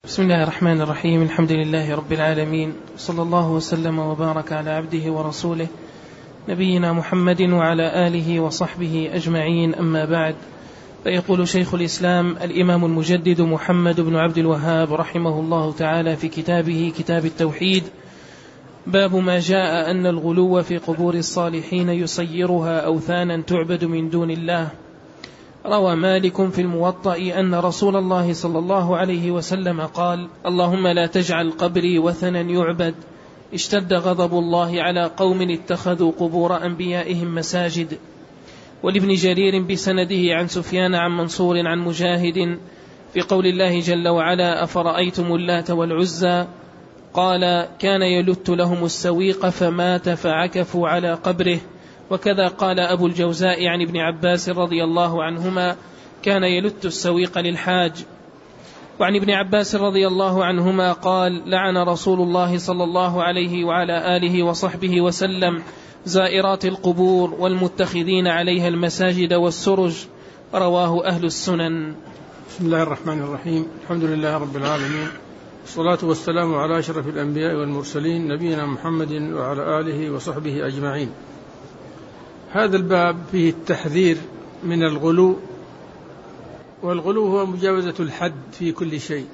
بسم الله الرحمن الرحيم. الحمد لله رب العالمين، صلى الله وسلم وبارك على عبده ورسوله نبينا محمد وعلى آله وصحبه أجمعين، أما بعد. فيقول شيخ الإسلام الإمام المجدد محمد بن عبد الوهاب رحمه الله تعالى في كتابه كتاب التوحيد: باب ما جاء أن الغلو في قبور الصالحين يصيرها أوثانا تعبد من دون الله. روى مالك في الموطأ أن رسول الله صلى الله عليه وسلم قال: اللهم لا تجعل قبري وثنا يعبد. اشتد غضب الله على قوم اتخذوا قبور أنبيائهم مساجد. ولابن جرير بسنده عن سفيان عن منصور عن مجاهد في قول الله جل وعلا: أفرأيتم اللات والعزى، قال: كان يلت لهم السويق فمات فعكفوا على قبره. وكذا قال أبو الجوزاء عن ابن عباس رضي الله عنهما: كان يلت السويق للحاج. وعن ابن عباس رضي الله عنهما قال: لعن رسول الله صلى الله عليه وعلى آله وصحبه وسلم زائرات القبور والمتخذين عليها المساجد والسرج. رواه أهل السنن. بسم الله الرحمن الرحيم. الحمد لله رب العالمين، والصلاة والسلام على أشرف الأنبياء والمرسلين نبينا محمد وعلى آله وصحبه أجمعين. هذا الباب فيه التحذير من الغلو، والغلو هو مجاوزة الحد في كل شيء.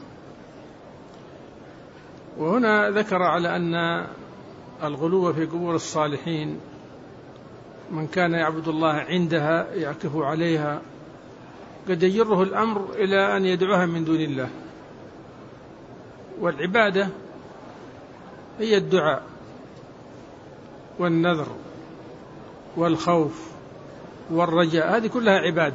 وهنا ذكر على أن الغلو في قبور الصالحين، من كان يعبد الله عندها يعكف عليها، قد يجره الأمر إلى أن يدعوها من دون الله. والعبادة هي الدعاء والنذر والخوف والرجاء، هذه كلها عبادة.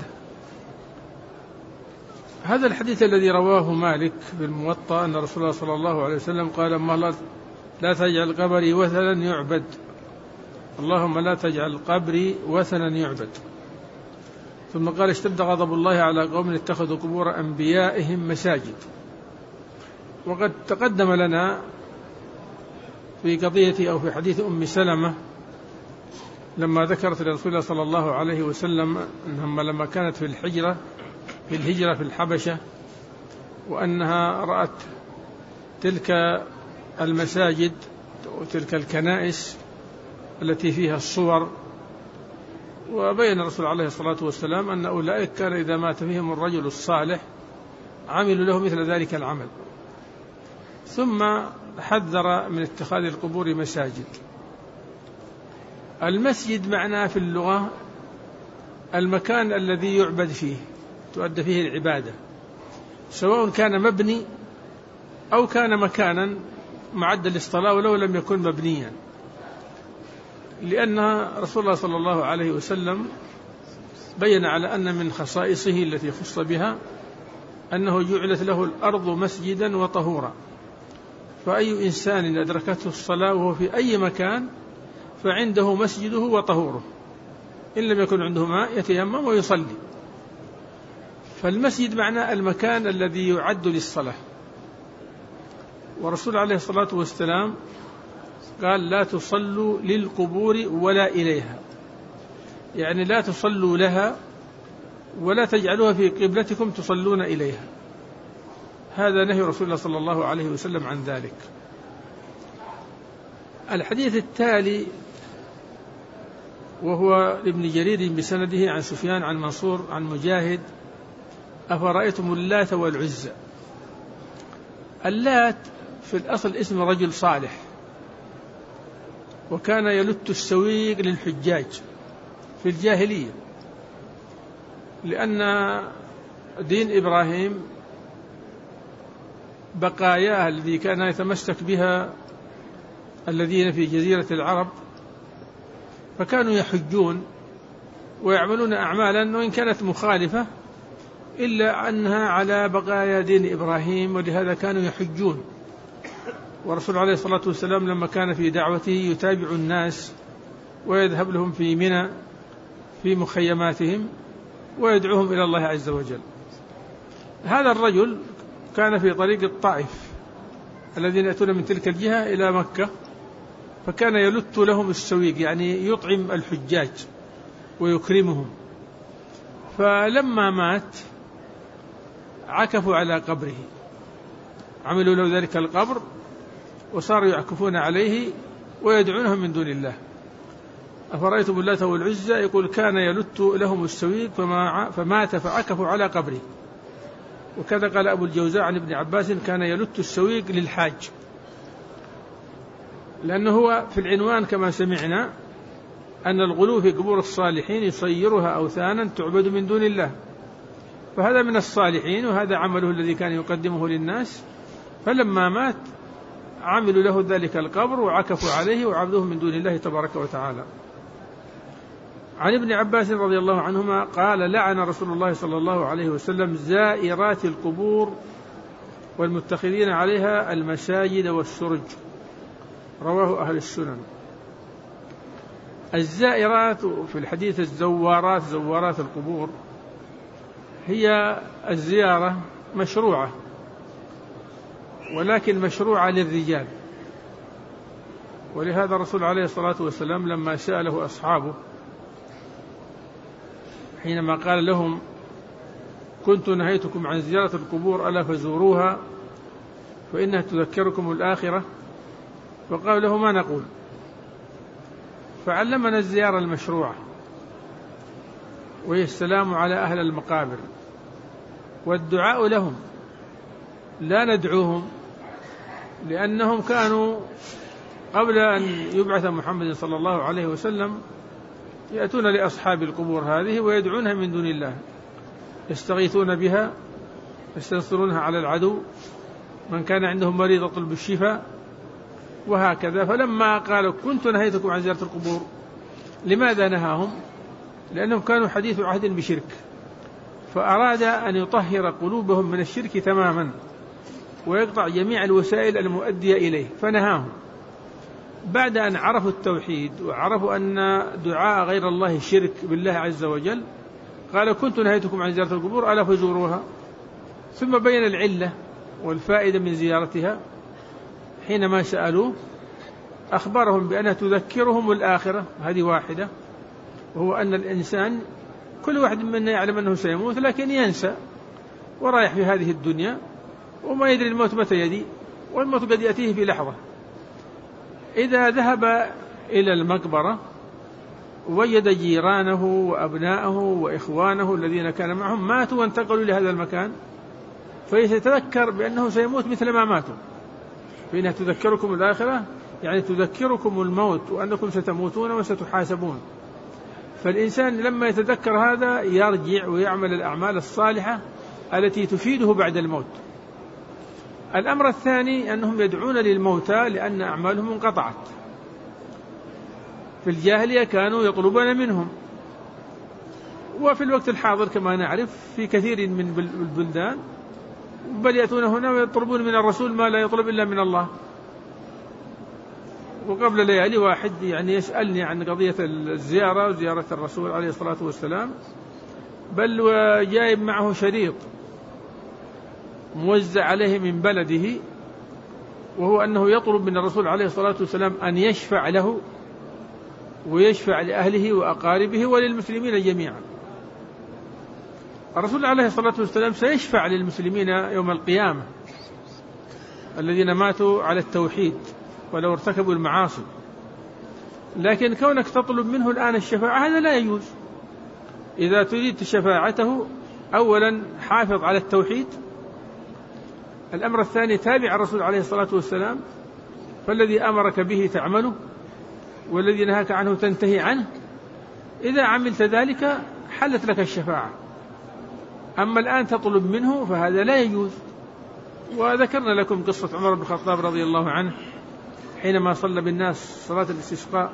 هذا الحديث الذي رواه مالك بالموطأ أن رسول الله صلى الله عليه وسلم قال: اللهم لا تجعل قبري وثنا يعبد. اللهم لا تجعل قبري وثنا يعبد. ثم قال: اشتد غضب الله على قوم اتخذوا قبور أنبيائهم مساجد. وقد تقدم لنا في قضية أو في حديث أم سلمة لما ذكرت لرسول الله صلى الله عليه وسلم أنها لما كانت في الهجرة في الحبشة، وأنها رأت تلك المساجد وتلك الكنائس التي فيها الصور، وبين الرسول عليه الصلاة والسلام أن أولئك كان إذا مات فيهم الرجل الصالح عملوا له مثل ذلك العمل. ثم حذر من اتخاذ القبور مساجد. المسجد معناه في اللغة المكان الذي يعبد فيه، تؤدى فيه العبادة، سواء كان مبني أو كان مكانا معدا للصلاة ولو لم يكن مبنيا، لأن رسول الله صلى الله عليه وسلم بين على أن من خصائصه التي خص بها أنه جعلت له الأرض مسجدا وطهورا، فأي إنسان أدركته الصلاة وهو في أي مكان فعنده مسجده وطهوره، إن لم يكن عنده ماء يتيمم ويصلي. فالمسجد معناه المكان الذي يعد للصلاة. ورسول عليه الصلاة والسلام قال: لا تصلوا للقبور ولا إليها، يعني لا تصلوا لها ولا تجعلوها في قبلتكم تصلون إليها. هذا نهي رسول الله صلى الله عليه وسلم عن ذلك. الحديث التالي وهو لابن جرير بسنده عن سفيان عن منصور عن مجاهد: أفرأيتم اللات والعزى. اللات في الأصل اسم رجل صالح، وكان يلت السويق للحجاج في الجاهلية، لأن دين إبراهيم بقاياه الذي كان يتمسك بها الذين في جزيرة العرب، فكانوا يحجون ويعملون أعمالا وإن كانت مخالفة إلا أنها على بقايا دين إبراهيم، ولهذا كانوا يحجون. ورسول عليه الصلاة والسلام لما كان في دعوته يتابع الناس ويذهب لهم في منى في مخيماتهم ويدعوهم إلى الله عز وجل. هذا الرجل كان في طريق الطائف الذين يأتون من تلك الجهة إلى مكة، فكان يلت لهم السويق، يعني يطعم الحجاج ويكرمهم. فلما مات عكفوا على قبره، عملوا له ذلك القبر وصاروا يعكفون عليه ويدعونهم من دون الله. أفرأيتم اللات والعزى يقول كان يلت لهم السويق فمات فعكفوا على قبره. وكذا قال أبو الجوزاء عن ابن عباس كان يلت السويق للحاج، لأنه هو في العنوان كما سمعنا أن الغلو في قبور الصالحين يصيرها أوثانا تعبد من دون الله، فهذا من الصالحين وهذا عمله الذي كان يقدمه للناس، فلما مات عملوا له ذلك القبر وعكفوا عليه وعبدوه من دون الله تبارك وتعالى. عن ابن عباس رضي الله عنهما قال لعن رسول الله صلى الله عليه وسلم زائرات القبور والمتخذين عليها المساجد والسرج، رواه أهل السنن. الزائرات في الحديث الزوارات، زوارات القبور، هي الزيارة مشروعة، ولكن مشروعة للرجال، ولهذا الرسول عليه الصلاة والسلام لما سأله أصحابه حينما قال لهم كنت نهيتكم عن زيارة القبور ألا فزوروها فإنها تذكركم الآخرة، فقال له ما نقول، فعلمنا الزيارة المشروعة وهي السلام على أهل المقابر والدعاء لهم، لا ندعوهم، لأنهم كانوا قبل أن يبعث محمد صلى الله عليه وسلم يأتون لأصحاب القبور هذه ويدعونها من دون الله، يستغيثون بها، يستنصرونها على العدو، من كان عندهم مريض يطلب الشفاء وهكذا. فلما قالوا كنت نهيتكم عن زيارة القبور، لماذا نهاهم؟ لأنهم كانوا حديث عهد بشرك، فأراد أن يطهر قلوبهم من الشرك تماما ويقطع جميع الوسائل المؤدية إليه، فنهاهم. بعد أن عرفوا التوحيد وعرفوا أن دعاء غير الله شرك بالله عز وجل قال كنت نهيتكم عن زيارة القبور ألا فزوروها، ثم بين العلة والفائدة من زيارتها. حينما سألوه أخبرهم بأنها تذكرهم الآخرة، هذه واحدة، وهو أن الإنسان كل واحد منا يعلم أنه سيموت لكن ينسى ورايح في هذه الدنيا وما يدري الموت متى يدي، والموت قد يأتيه في لحظة. إذا ذهب إلى المقبرة وجد جيرانه وأبناءه وإخوانه الذين كان معهم ماتوا وانتقلوا لهذا المكان، فيتذكر بأنه سيموت مثل ما ماتوا، فإنها تذكركم الآخرة يعني تذكركم الموت وأنكم ستموتون وستحاسبون. فالإنسان لما يتذكر هذا يرجع ويعمل الأعمال الصالحة التي تفيده بعد الموت. الأمر الثاني أنهم يدعون للموتى لأن أعمالهم انقطعت. في الجاهلية كانوا يطلبون منهم، وفي الوقت الحاضر كما نعرف في كثير من البلدان بل يأتون هنا ويطلبون من الرسول ما لا يطلب إلا من الله. وقبل ليالي واحد يسألني عن قضية الزيارة وزيارة الرسول عليه الصلاة والسلام، بل وجايب معه شريط موزع عليه من بلده، وهو أنه يطلب من الرسول عليه الصلاة والسلام أن يشفع له ويشفع لأهله وأقاربه وللمسلمين جميعا. الرسول عليه الصلاة والسلام سيشفع للمسلمين يوم القيامة الذين ماتوا على التوحيد ولو ارتكبوا المعاصي، لكن كونك تطلب منه الآن الشفاعة هذا لا يجوز. إذا تريد شفاعته أولا حافظ على التوحيد، الأمر الثاني تابع الرسول عليه الصلاة والسلام، فالذي أمرك به تعمله والذي نهاك عنه تنتهي عنه، إذا عملت ذلك حلت لك الشفاعة. أما الآن تطلب منه فهذا لا يجوز. وذكرنا لكم قصة عمر بن الخطاب رضي الله عنه حينما صلى بالناس صلاة الاستسقاء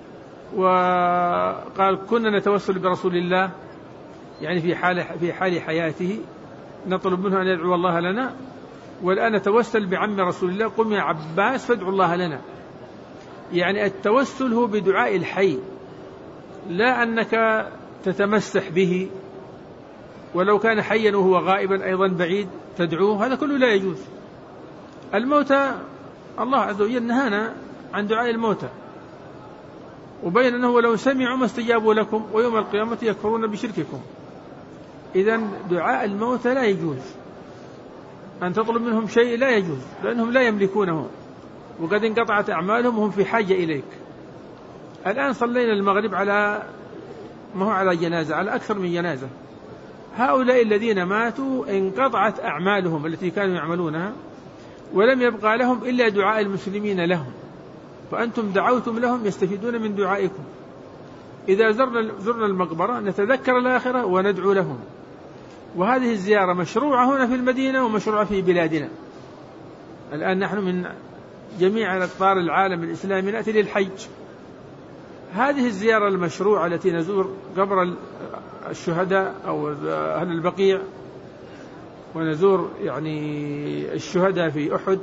وقال كنا نتوسل برسول الله، يعني في حال حياته نطلب منه أن يدعو الله لنا، والآن نتوسل بعم رسول الله، قم يا عباس فادعو الله لنا. يعني التوسل هو بدعاء الحي، لا أنك تتمسح به، ولو كان حيا وهو غائبا أيضا بعيد تدعوه، هذا كله لا يجوز. الموتى الله عز وجل نهانا عن دعاء الموتى، وبين أنه لو سمعوا ما استجابوا لكم ويوم القيامة يكفرون بشرككم. إذن دعاء الموتى لا يجوز. أن تطلب منهم شيء لا يجوز، لأنهم لا يملكونه وقد انقطعت أعمالهم وهم في حاجة إليك. الآن صلينا المغرب على ما هو على جنازة، على أكثر من جنازة. هؤلاء الذين ماتوا انقطعت أعمالهم التي كانوا يعملونها ولم يبقى لهم إلا دعاء المسلمين لهم، فأنتم دعوتم لهم يستفيدون من دعائكم. إذا زرنا المقبرة نتذكر الآخرة وندعو لهم. وهذه الزيارة مشروعة هنا في المدينة ومشروعة في بلادنا. الآن نحن من جميع أقطار العالم الإسلامي نأتي للحج. هذه الزيارة المشروعة التي نزور قبر الشهداء أو أهل البقيع ونزور يعني الشهداء في أحد،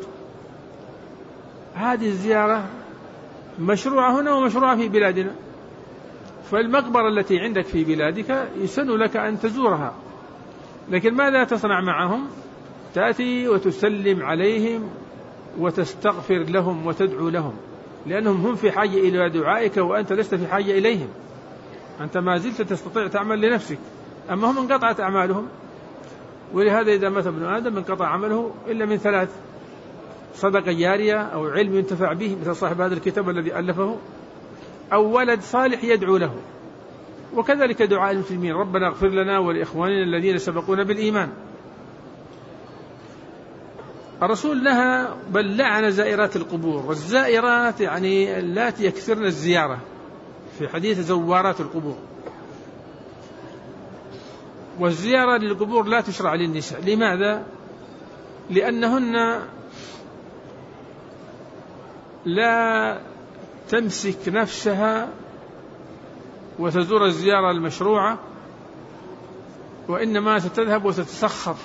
هذه الزيارة مشروعة هنا ومشروعة في بلادنا. فالمقبرة التي عندك في بلادك يسن لك أن تزورها، لكن ماذا تصنع معهم؟ تأتي وتسلم عليهم وتستغفر لهم وتدعو لهم، لأنهم هم في حاجة إلى دعائك وأنت لست في حاجة إليهم. أنت ما زلت تستطيع تعمل لنفسك، أما هم انقطعت أعمالهم. ولهذا إذا مات ابن آدم انقطع عمله إلا من ثلاث: صدقة جارية أو علم ينتفع به مثل صاحب هذا الكتاب الذي ألفه، أو ولد صالح يدعو له. وكذلك دعاء المسلمين: ربنا اغفر لنا ولإخواننا الذين سبقونا بالإيمان. الرسول نهى بل لعن زائرات القبور، والزائرات يعني اللاتي يكثرن الزيارة، في حديث زوارات القبور. والزيارة للقبور لا تشرع للنساء. لماذا؟ لأنهن لا تمسك نفسها وتزور الزيارة المشروعة، وإنما ستذهب وتتسخط.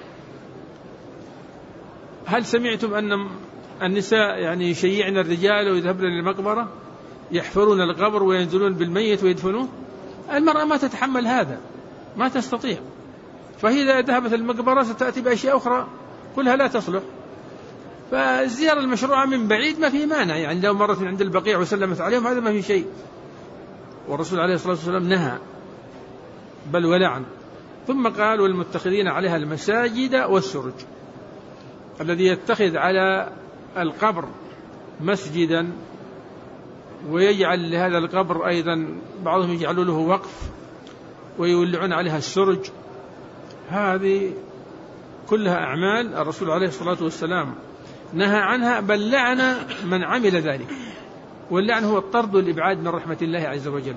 هل سمعتم أن النساء يعني يشيعن الرجال ويذهبن للمقبرة يحفرون القبر وينزلون بالميت ويدفنوه؟ المرأة ما تتحمل هذا، ما تستطيع. فهي إذا ذهبت المقبرة ستأتي بأشياء أخرى كلها لا تصلح. فالزيارة المشروعة من بعيد ما في مانع، يعني لو مرت من عند البقيع وسلمت عليهم هذا ما في شيء. والرسول عليه الصلاة والسلام نهى بل ولعن. ثم قال: والمتخذين عليها المساجد والسرج. الذي يتخذ على القبر مسجدا ويجعل لهذا القبر أيضا بعضهم يجعلوا له وقف ويولعون عليها السرج، هذه كلها أعمال الرسول عليه الصلاة والسلام نهى عنها، بل لعن من عمل ذلك. واللعن هو الطرد والإبعاد من رحمة الله عز وجل.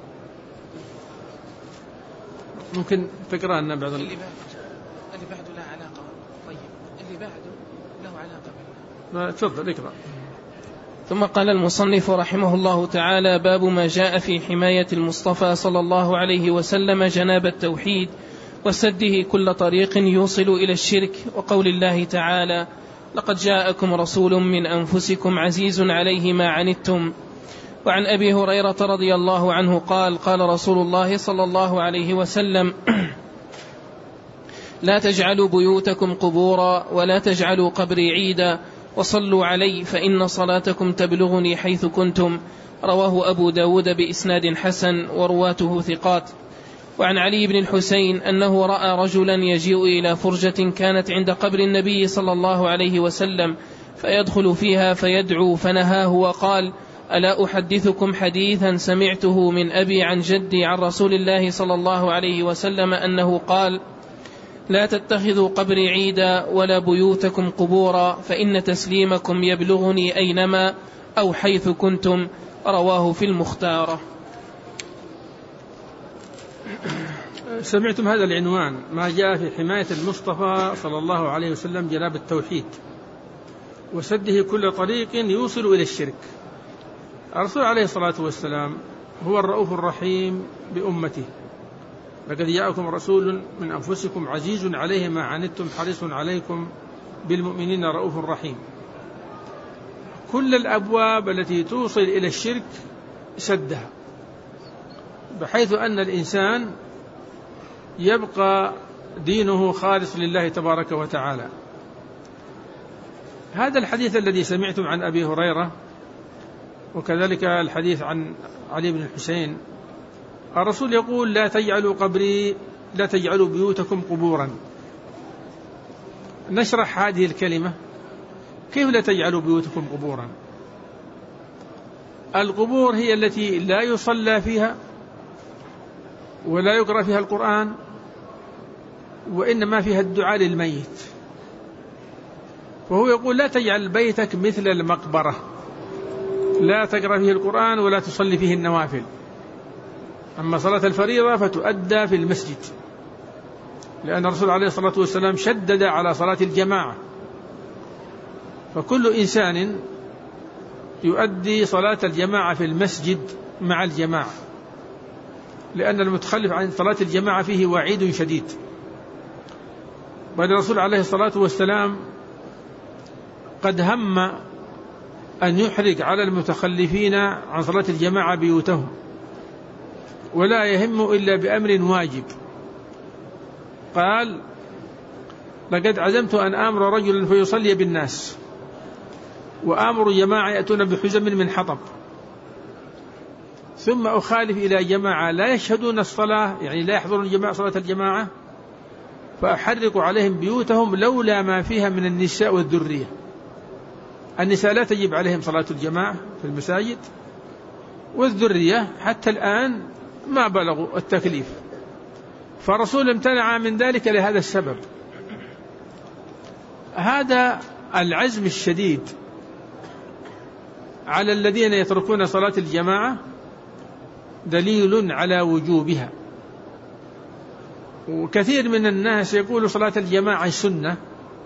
ممكن تقرأ لنا بعض اللي بعده لا علاقة. طيب اللي بعده له علاقة. تفضل اقرأ. ثم قال المصنف رحمه الله تعالى: باب ما جاء في حماية المصطفى صلى الله عليه وسلم جناب التوحيد وسده كل طريق يوصل إلى الشرك، وقول الله تعالى: لقد جاءكم رسول من أنفسكم عزيز عليه ما عنتم. وعن أبي هريرة رضي الله عنه قال: قال رسول الله صلى الله عليه وسلم: لا تجعلوا بيوتكم قبورا ولا تجعلوا قبري عيدا وصلوا علي فإن صلاتكم تبلغني حيث كنتم. رواه أبو داود بإسناد حسن ورواته ثقات. وعن علي بن الحسين أنه رأى رجلا يجيء إلى فرجة كانت عند قبر النبي صلى الله عليه وسلم فيدخل فيها فيدعو، فنهاه وقال: ألا أحدثكم حديثا سمعته من أبي عن جدي عن رسول الله صلى الله عليه وسلم أنه قال: لا تتخذوا قبري عيدا ولا بيوتكم قبورا فإن تسليمكم يبلغني أينما أو حيث كنتم. رواه في المختارة. سمعتم هذا العنوان: ما جاء في حماية المصطفى صلى الله عليه وسلم جناب التوحيد وسده كل طريق يوصل إلى الشرك. الرسول عليه الصلاة والسلام هو الرؤوف الرحيم بأمته. لقد جاءكم رسول من أنفسكم عزيز عليه ما عنتم حريص عليكم بالمؤمنين رؤوف رحيم. كل الأبواب التي توصل إلى الشرك سدها، بحيث أن الإنسان يبقى دينه خالص لله تبارك وتعالى. هذا الحديث الذي سمعتم عن أبي هريرة، وكذلك الحديث عن علي بن الحسين، الرسول يقول: لا تجعلوا بيوتكم قبورا. نشرح هذه الكلمة. كيف لا تجعلوا بيوتكم قبورا؟ القبور هي التي لا يصلى فيها ولا يقرأ فيها القرآن، وإنما فيها الدعاء للميت. فهو يقول لا تجعل بيتك مثل المقبرة، لا تقرأ فيه القرآن ولا تصلي فيه النوافل. أما صلاة الفريضة فتؤدى في المسجد، لأن الرسول عليه الصلاة والسلام شدد على صلاة الجماعة، فكل إنسان يؤدي صلاة الجماعة في المسجد مع الجماعة، لأن المتخلف عن صلاة الجماعة فيه وعيد شديد. بل الرسول عليه الصلاة والسلام قد هم أن يحرق على المتخلفين عن صلاة الجماعة بيوتهم، ولا يهم إلا بأمر واجب. قال: لقد عزمت أن آمر رجلا فيصلي بالناس، وآمر جماعة يأتون بحزم من حطب، ثم أخالف إلى جماعة لا يشهدون الصلاة، يعني لا يحضرون صلاة الجماعة، فأحرق عليهم بيوتهم لولا ما فيها من النساء والذرية. النساء لا تجب عليهم صلاة الجماعة في المساجد، والذرية حتى الآن ما بلغوا التكليف، فالرسول امتنع من ذلك لهذا السبب. هذا العزم الشديد على الذين يتركون صلاة الجماعة دليل على وجوبها. وكثير من الناس يقول صلاة الجماعة سنة،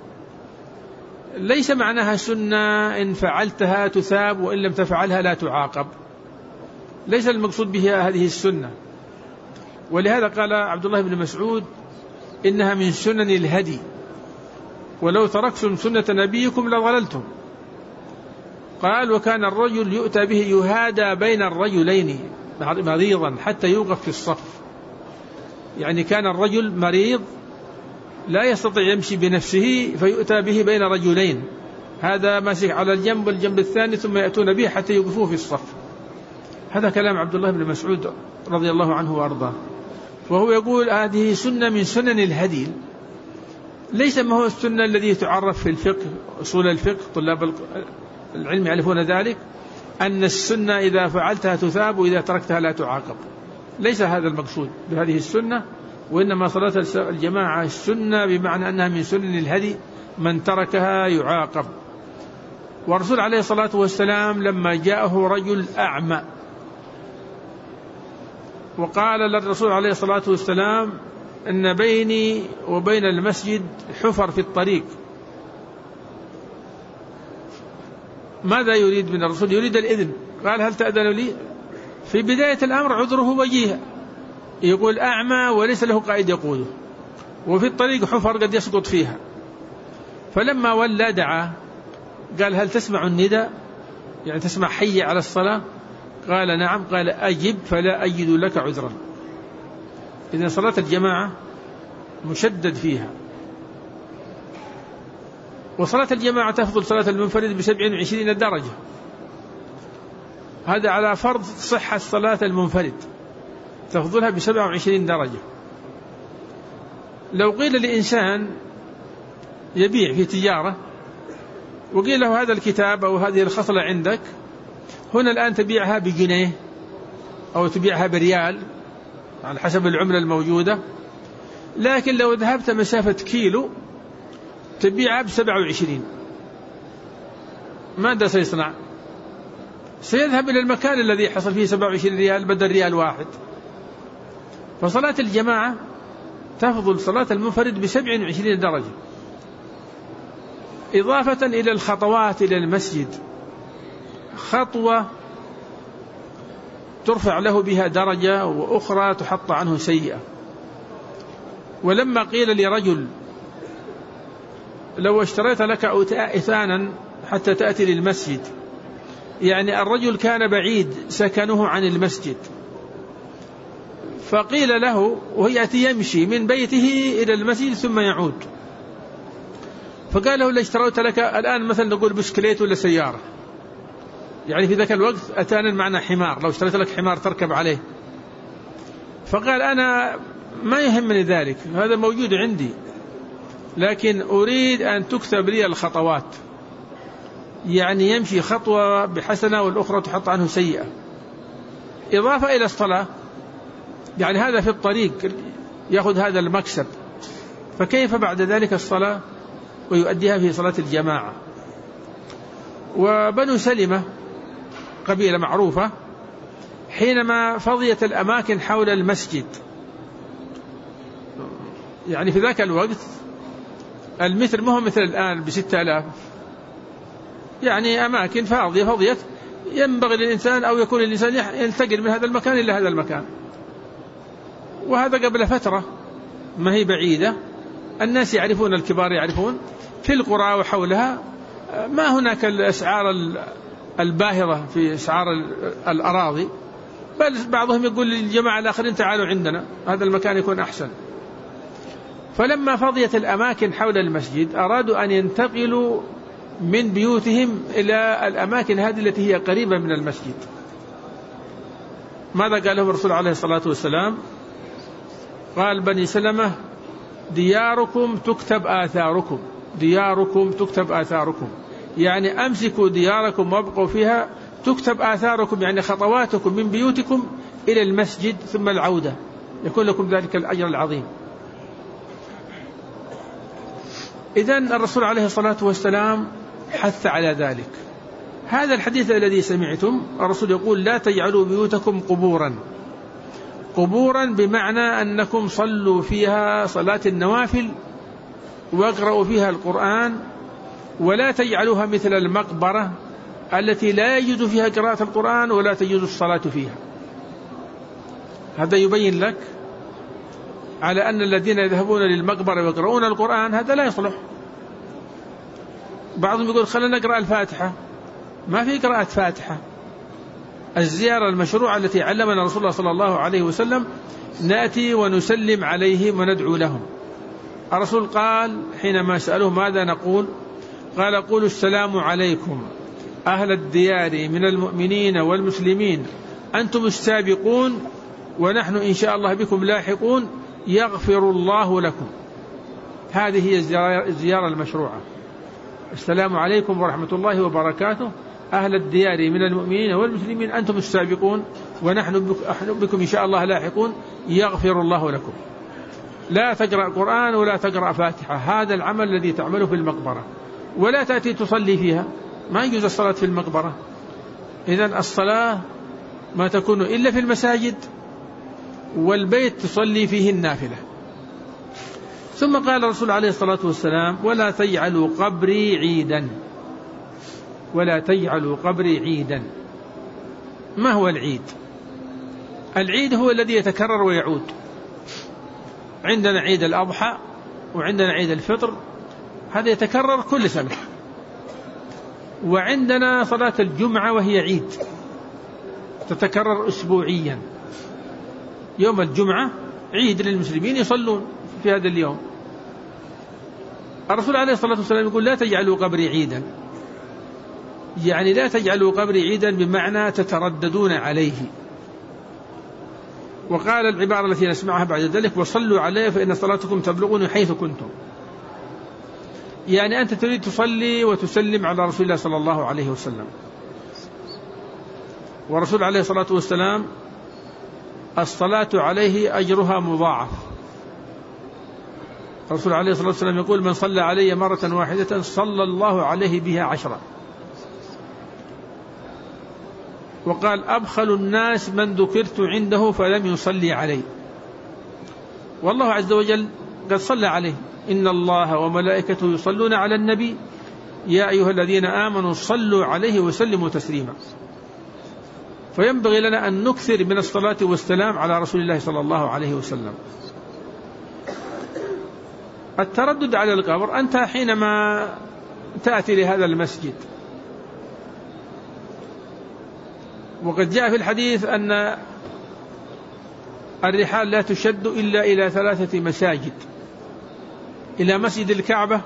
ليس معناها سنة إن فعلتها تثاب وإن لم تفعلها لا تعاقب، ليس المقصود بها هذه السنة. ولهذا قال عبد الله بن مسعود: إنها من سنن الهدي، ولو تركتم سنة نبيكم لضللتم. قال: وكان الرجل يؤتى به يهادى بين الرجلين مريضا حتى يوقف في الصف. يعني كان الرجل مريض لا يستطيع يمشي بنفسه، فيؤتى به بين رجلين، هذا ماسك على الجنب والجنب الثاني، ثم يأتون به حتى يوقفوه في الصف. هذا كلام عبد الله بن مسعود رضي الله عنه وأرضاه. وهو يقول هذه سنة من سنن الهدي، ليس ما هو السنة الذي تعرف في الفقه، أصول الفقه طلاب العلم يعرفون ذلك، أن السنة إذا فعلتها تثاب وإذا تركتها لا تعاقب. ليس هذا المقصود بهذه السنة، وإنما صلاة الجماعة السنة بمعنى أنها من سنن الهدي، من تركها يعاقب. والرسول عليه الصلاة والسلام لما جاءه رجل أعمى وقال للرسول عليه الصلاة والسلام: إن بيني وبين المسجد حفر في الطريق. ماذا يريد من الرسول؟ يريد الإذن. قال: هل تأذن لي؟ في بداية الأمر عذره وجيه، يقول أعمى وليس له قائد يقوده، وفي الطريق حفر قد يسقط فيها. فلما ولى دعا، قال: هل تسمع النداء؟ يعني تسمع حي على الصلاة؟ قال: نعم. قال: أجب فلا أجد لك عذرا. إذن صلاة الجماعة مشدد فيها، وصلاة الجماعة تفضل صلاة المنفرد ب27 درجة. هذا على فرض صحة صلاة المنفرد، تفضلها ب27 درجة. لو قيل لإنسان يبيع في تجارة وقيل له هذا الكتاب أو هذه الخصلة عندك هنا الآن تبيعها بجنيه أو تبيعها بريال على حسب العملة الموجودة، لكن لو ذهبت مسافة كيلو تبيعها ب27، ماذا سيصنع؟ سيذهب إلى المكان الذي حصل فيه 27 ريال بدل ريال واحد. فصلاة الجماعة تفضل صلاة المنفرد ب27 درجة، إضافة إلى الخطوات إلى المسجد، خطوة ترفع له بها درجة وأخرى تحط عنه سيئة. ولما قيل لرجل: لو اشتريت لك إثانا حتى تأتي للمسجد، يعني الرجل كان بعيد سكنه عن المسجد، فقيل له ويأتي يمشي من بيته إلى المسجد ثم يعود، فقال له: لو اشتريت لك الآن مثلا نقول بسكليت ولا سيارة، يعني في ذاك الوقت أتانا معنا حمار، لو اشتريت لك حمار تركب عليه، فقال: أنا ما يهمني ذلك، هذا موجود عندي، لكن أريد أن تكتب لي الخطوات، يعني يمشي خطوة بحسنة والأخرى تحط عنه سيئة، إضافة إلى الصلاة، يعني هذا في الطريق يأخذ هذا المكسب، فكيف بعد ذلك الصلاة ويؤديها في صلاة الجماعة. وبنو سلمة قبيلة معروفة، حينما فضيت الأماكن حول المسجد، يعني في ذاك الوقت المتر ما هو مثل الآن ب6000، يعني أماكن فضيت ينبغي للإنسان أو يكون الإنسان ينتقل من هذا المكان إلى هذا المكان، وهذا قبل فترة ما هي بعيدة، الناس يعرفون، الكبار يعرفون في القرى وحولها، ما هناك الأسعار الباهظة في أسعار الأراضي، بل بعضهم يقول للجماعة الآخرين تعالوا عندنا، هذا المكان يكون أحسن. فلما فضيت الأماكن حول المسجد أرادوا أن ينتقلوا من بيوتهم إلى الأماكن هذه التي هي قريبة من المسجد. ماذا قال لهم الرسول عليه الصلاة والسلام؟ قال: بني سلمة دياركم تكتب آثاركم، دياركم تكتب آثاركم، يعني أمسكوا دياركم وابقوا فيها تكتب آثاركم، يعني خطواتكم من بيوتكم إلى المسجد ثم العودة، يكون لكم ذلك الأجر العظيم. إذن الرسول عليه الصلاة والسلام حث على ذلك. هذا الحديث الذي سمعتم الرسول يقول: لا تجعلوا بيوتكم قبورا، قبورا بمعنى أنكم صلوا فيها صلاة النوافل واقرأوا فيها القرآن، ولا تجعلوها مثل المقبرة التي لا يجوز فيها قراءة القرآن ولا تجوز الصلاة فيها. هذا يبين لك على أن الذين يذهبون للمقبرة ويقرؤون القرآن هذا لا يصلح. بعضهم يقول: خلنا نقرأ الفاتحة، ما في قراءة فاتحة. الزيارة المشروعة التي علمنا رسول الله صلى الله عليه وسلم نأتي ونسلم عليهم وندعو لهم. الرسول قال حينما سألوه ماذا نقول؟ قال: قولوا السلام عليكم أهل الديار من المؤمنين والمسلمين، أنتم السابقون ونحن إن شاء الله بكم لاحقون، يغفر الله لكم. هذه هي الزيارة المشروعة. السلام عليكم ورحمة الله وبركاته أهل الديار من المؤمنين والمسلمين، أنتم السابقون ونحن بكم إن شاء الله لاحقون، يغفر الله لكم. لا تقرأ قرآن ولا تقرأ فاتحة، هذا العمل الذي تعمله في المقبرة، ولا تأتي تصلي فيها، ما يجوز الصلاة في المقبرة. إذن الصلاة ما تكون إلا في المساجد، والبيت تصلي فيه النافلة. ثم قال الرسول عليه الصلاة والسلام: ولا تجعلوا قبري عيدا، ولا تجعلوا قبري عيدا. ما هو العيد؟ العيد هو الذي يتكرر ويعود. عندنا عيد الأضحى وعندنا عيد الفطر، هذا يتكرر كل سنة. وعندنا صلاة الجمعة وهي عيد تتكرر أسبوعيا. يوم الجمعة عيد للمسلمين يصلون في هذا اليوم. الرسول عليه الصلاة والسلام يقول: لا تجعلوا قبري عيدا، يعني لا تجعلوا قبري عيدا بمعنى تترددون عليه. وقال العبارة التي نسمعها بعد ذلك: وصلوا عليه فإن صلاتكم تبلغون حيث كنتم، يعني أنت تريد تصلي وتسلم على رسول الله صلى الله عليه وسلم. ورسول عليه الصلاة والسلام الصلاة عليه أجرها مضاعف. الرسول عليه الصلاة والسلام يقول: من صلى علي مرة واحدة صلى الله عليه بها 10. وقال: أبخل الناس من ذكرت عنده فلم يصلي علي. والله عز وجل قد صلى عليه: إن الله وملائكته يصلون على النبي يا أيها الذين آمنوا صلوا عليه وسلموا تسليما. فينبغي لنا أن نكثر من الصلاة والسلام على رسول الله صلى الله عليه وسلم. التردد على القبر، أنت حينما تأتي لهذا المسجد، وقد جاء في الحديث أن الرحال لا تشد إلا إلى 3 مساجد: إلى مسجد الكعبة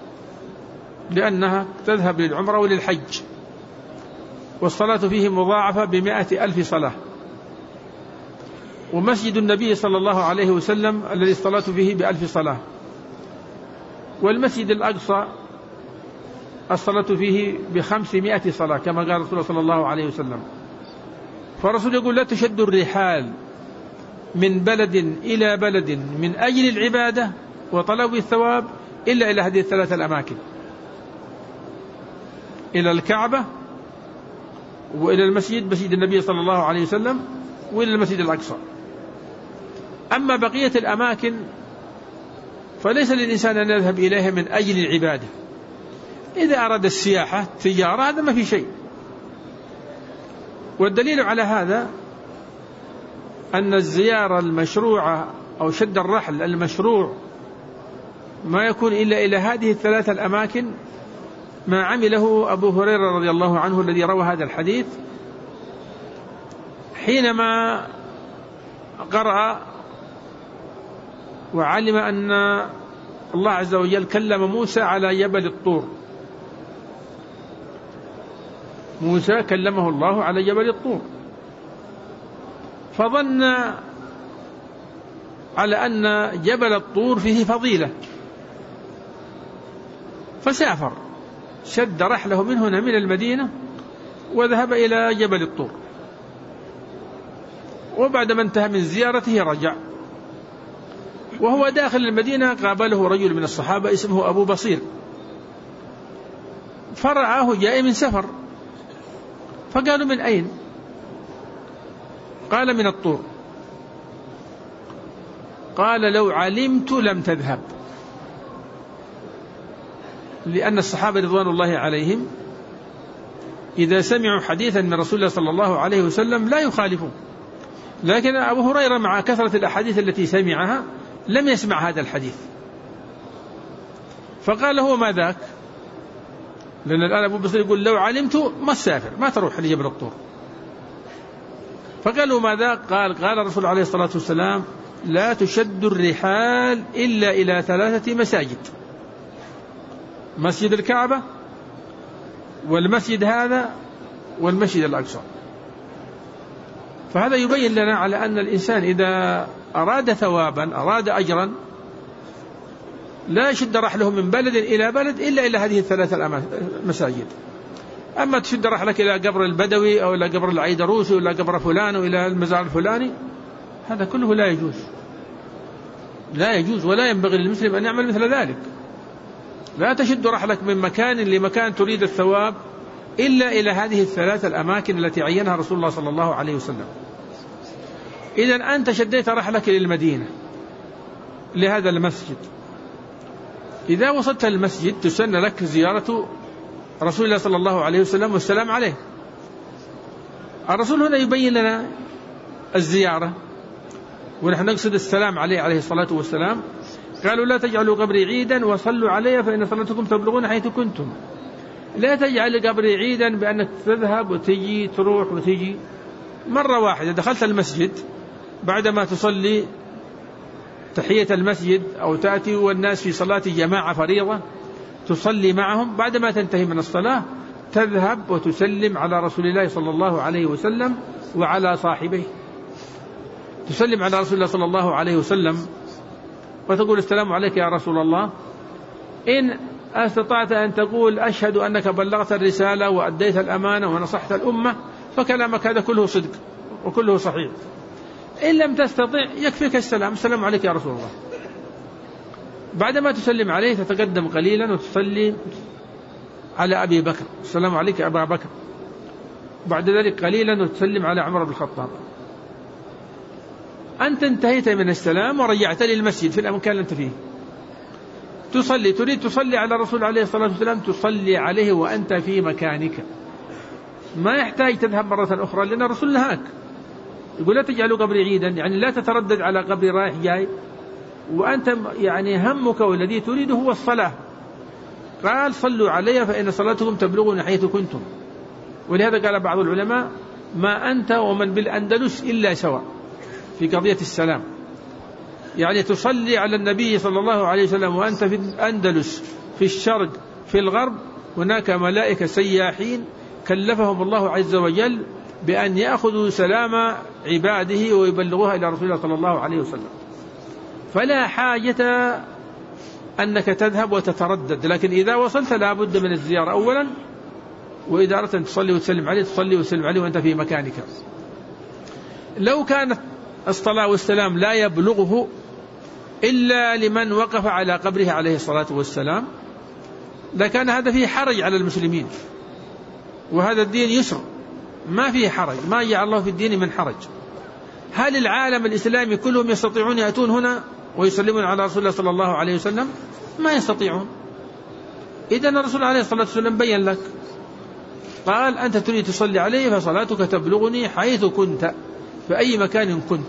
لأنها تذهب للعمرة وللحج، والصلاة فيه مضاعفة ب100,000 صلاة، ومسجد النبي صلى الله عليه وسلم الذي الصلاة فيه ب1000 صلاة، والمسجد الأقصى الصلاة فيه ب500 صلاة كما قال رسول الله صلى الله عليه وسلم. فالرسول يقول لا تشد الرحال من بلد إلى بلد من أجل العبادة وطلب الثواب إلا إلى هذه الثلاثة الأماكن: إلى الكعبة، وإلى المسجد مسجد النبي صلى الله عليه وسلم، وإلى المسجد الأقصى. أما بقية الأماكن فليس للإنسان أن يذهب إليها من أجل العبادة. إذا أراد السياحة تجارة هذا ما في شيء. والدليل على هذا أن الزيارة المشروعة أو شد الرحل المشروع ما يكون إلا إلى هذه الثلاثة الأماكن، ما عمله أبو هريرة رضي الله عنه الذي روى هذا الحديث حينما قرأ وعلم أن الله عز وجل كلم موسى على جبل الطور. موسى كلمه الله على جبل الطور، فظن على أن جبل الطور فيه فضيلة، فسافر شد رحله من هنا من المدينة وذهب إلى جبل الطور. وبعدما انتهى من زيارته رجع، وهو داخل المدينة قابله رجل من الصحابة اسمه أبو بصير، فرآه جاء من سفر، فقالوا من أين؟ قال من الطور. قال لو علمت لم تذهب، لأن الصحابة رضوان الله عليهم إذا سمعوا حديثا من رسول الله صلى الله عليه وسلم لا يخالفون. لكن أبو هريرة مع كثرة الأحاديث التي سمعها لم يسمع هذا الحديث، فقال هو ما ذاك؟ لأن الآن أبو بصير يقول لو علمت ما تسافر، ما تروح لجبل الطور. فقالوا ما ذاك؟ قال الرسول عليه الصلاة والسلام لا تشد الرحال إلا إلى 3 مساجد: مسجد الكعبة، والمسجد هذا، والمسجد الأقصى. فهذا يبين لنا على أن الإنسان إذا أراد ثوابا أراد أجرا لا يشد رحله من بلد إلى بلد إلا إلى هذه ال3 مساجد. أما تشد رحلك إلى قبر البدوي أو إلى قبر العيدروسي أو إلى قبر فلان أو إلى المزار الفلاني، هذا كله لا يجوز، لا يجوز، ولا ينبغي للمسلم أن يعمل مثل ذلك. لا تشد رحلك من مكان لمكان تريد الثواب إلا إلى هذه ال3 الأماكن التي عينها رسول الله صلى الله عليه وسلم. إذن أنت شديت رحلك للمدينة لهذا المسجد، إذا وصلت المسجد تسن لك زيارة رسول الله صلى الله عليه وسلم والسلام عليه. الرسول هنا يبين لنا الزيارة، ونحن نقصد السلام عليه الصلاة والسلام. قالوا لا تجعلوا قبري عيدا وصلوا علي فإن صلاتكم تبلغون حيث كنتم. لا تجعل قبري عيدا بأنك تذهب وتجي تروح وتجي. مرة واحدة دخلت المسجد بعدما تصلي تحية المسجد أو تأتي والناس في صلاة جماعة فريضة تصلي معهم، بعدما تنتهي من الصلاة تذهب وتسلم على رسول الله صلى الله عليه وسلم وعلى صاحبيه. تسلم على رسول الله صلى الله عليه وسلم وتقول السلام عليك يا رسول الله. إن استطعت أن تقول أشهد أنك بلغت الرسالة وأديت الأمانة ونصحت الأمة فكلامك هذا كله صدق وكله صحيح. إن لم تستطع يكفيك السلام عليك يا رسول الله. بعدما تسلم عليه تتقدم قليلا وتصلي على أبي بكر، السلام عليك يا أبا بكر. بعد ذلك قليلا وتسلم على عمر بن الخطاب. أنت انتهيت من السلام ورجعت للمسجد في المكان اللي أنت فيه، تصلي، تريد تصلي على الرسول عليه الصلاة والسلام تصلي عليه وأنت في مكانك، ما يحتاج تذهب مرة أخرى، لأن الرسول نهاك يقول لا تجعلوا قبري عيدا، يعني لا تتردد على قبري رايح جاي وأنت يعني همك والذي تريده هو الصلاة. قال صلوا علي فإن صلاتكم تبلغون حيث كنتم. ولهذا قال بعض العلماء ما أنت ومن بالأندلس إلا سواء في قضية السلام، يعني تصلي على النبي صلى الله عليه وسلم وأنت في الأندلس في الشرق في الغرب، هناك ملائكة سياحين كلفهم الله عز وجل بأن يأخذوا سلام عباده ويبلغوها إلى رسول الله صلى الله عليه وسلم. فلا حاجة أنك تذهب وتتردد، لكن إذا وصلت لا بد من الزيارة أولا، وإذا أردت أن تصلي وتسلم عليه تصلي وتسلم عليه وأنت في مكانك. لو كانت الصلاة والسلام لا يبلغه إلا لمن وقف على قبره عليه الصلاة والسلام لكان هذا فيه حرج على المسلمين، وهذا الدين يسر ما فيه حرج، ما جعل الله في الدين من حرج. هل العالم الإسلامي كلهم يستطيعون يأتون هنا ويسلمون على رسول الله صلى الله عليه وسلم؟ ما يستطيعون. إذن الرسول عليه الصلاة والسلام بين لك، قال أنت تريد تصلي عليه فصلاتك تبلغني حيث كنت في أي مكان كنت.